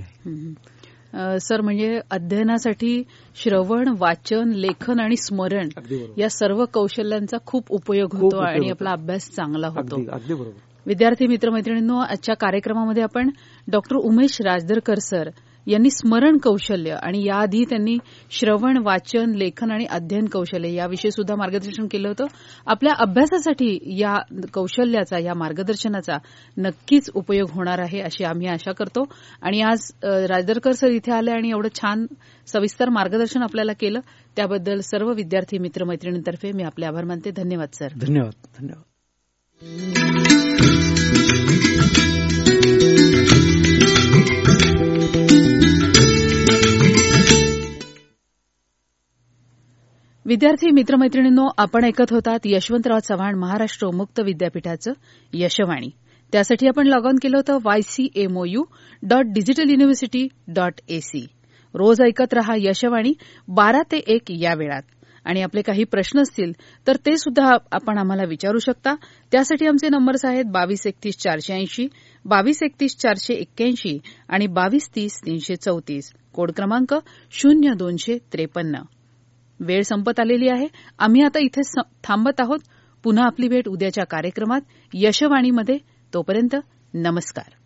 आहे. सर, म्हणजे अध्ययनासाठी श्रवण, वाचन, लेखन आणि स्मरण या सर्व कौशल्यांचा खूप उपयोग होतो आणि आपला अभ्यास चांगला होतो. अगदी बरोबर. विद्यार्थी मित्रमैत्रिणींनो, आजच्या कार्यक्रमामध्ये आपण डॉक्टर उमेश राजदरकर सर यांनी स्मरण कौशल्य आणि याआधी त्यांनी श्रवण, वाचन, लेखन आणि अध्ययन कौशल्य याविषयी सुद्धा मार्गदर्शन केलं होतं. आपल्या अभ्यासासाठी या कौशल्याचा, या मार्गदर्शनाचा नक्कीच उपयोग होणार आहे अशी आम्ही आशा करतो. आणि आज राजदरकर सर इथे आले आणि एवढं छान सविस्तर मार्गदर्शन आपल्याला केलं त्याबद्दल सर्व विद्यार्थी मित्रमैत्रिणींतर्फे मी आपले आभार मानते. धन्यवाद सर. धन्यवाद. विद्यार्थी मित्रमैत्रिणींनो, आपण ऐकत होतात यशवंतराव चव्हाण महाराष्ट्र मुक्त विद्यापीठाचं यशवाणी. त्यासाठी आपण लॉग ऑन केलं होतं ycmo.digitaluniversity.ac. रोज ऐकत रहा यशवाणी 12 ते 1 या वेळात. आणि आपले काही प्रश्न असतील तर ते सुद्धा आपण आम्हाला विचारू शकता. त्यासाठी आमचे नंबर्स आहेत 2231 480, 2231 481 आणि 2230 334. कोड क्रमांक 0253. वेळ संपत आलेली आहे. आम्ही आता इथे थांबत आहोत. पुन्हा आपली भेट उद्याच्या कार्यक्रमात यशवाणीमध्ये. तोपर्यंत नमस्कार.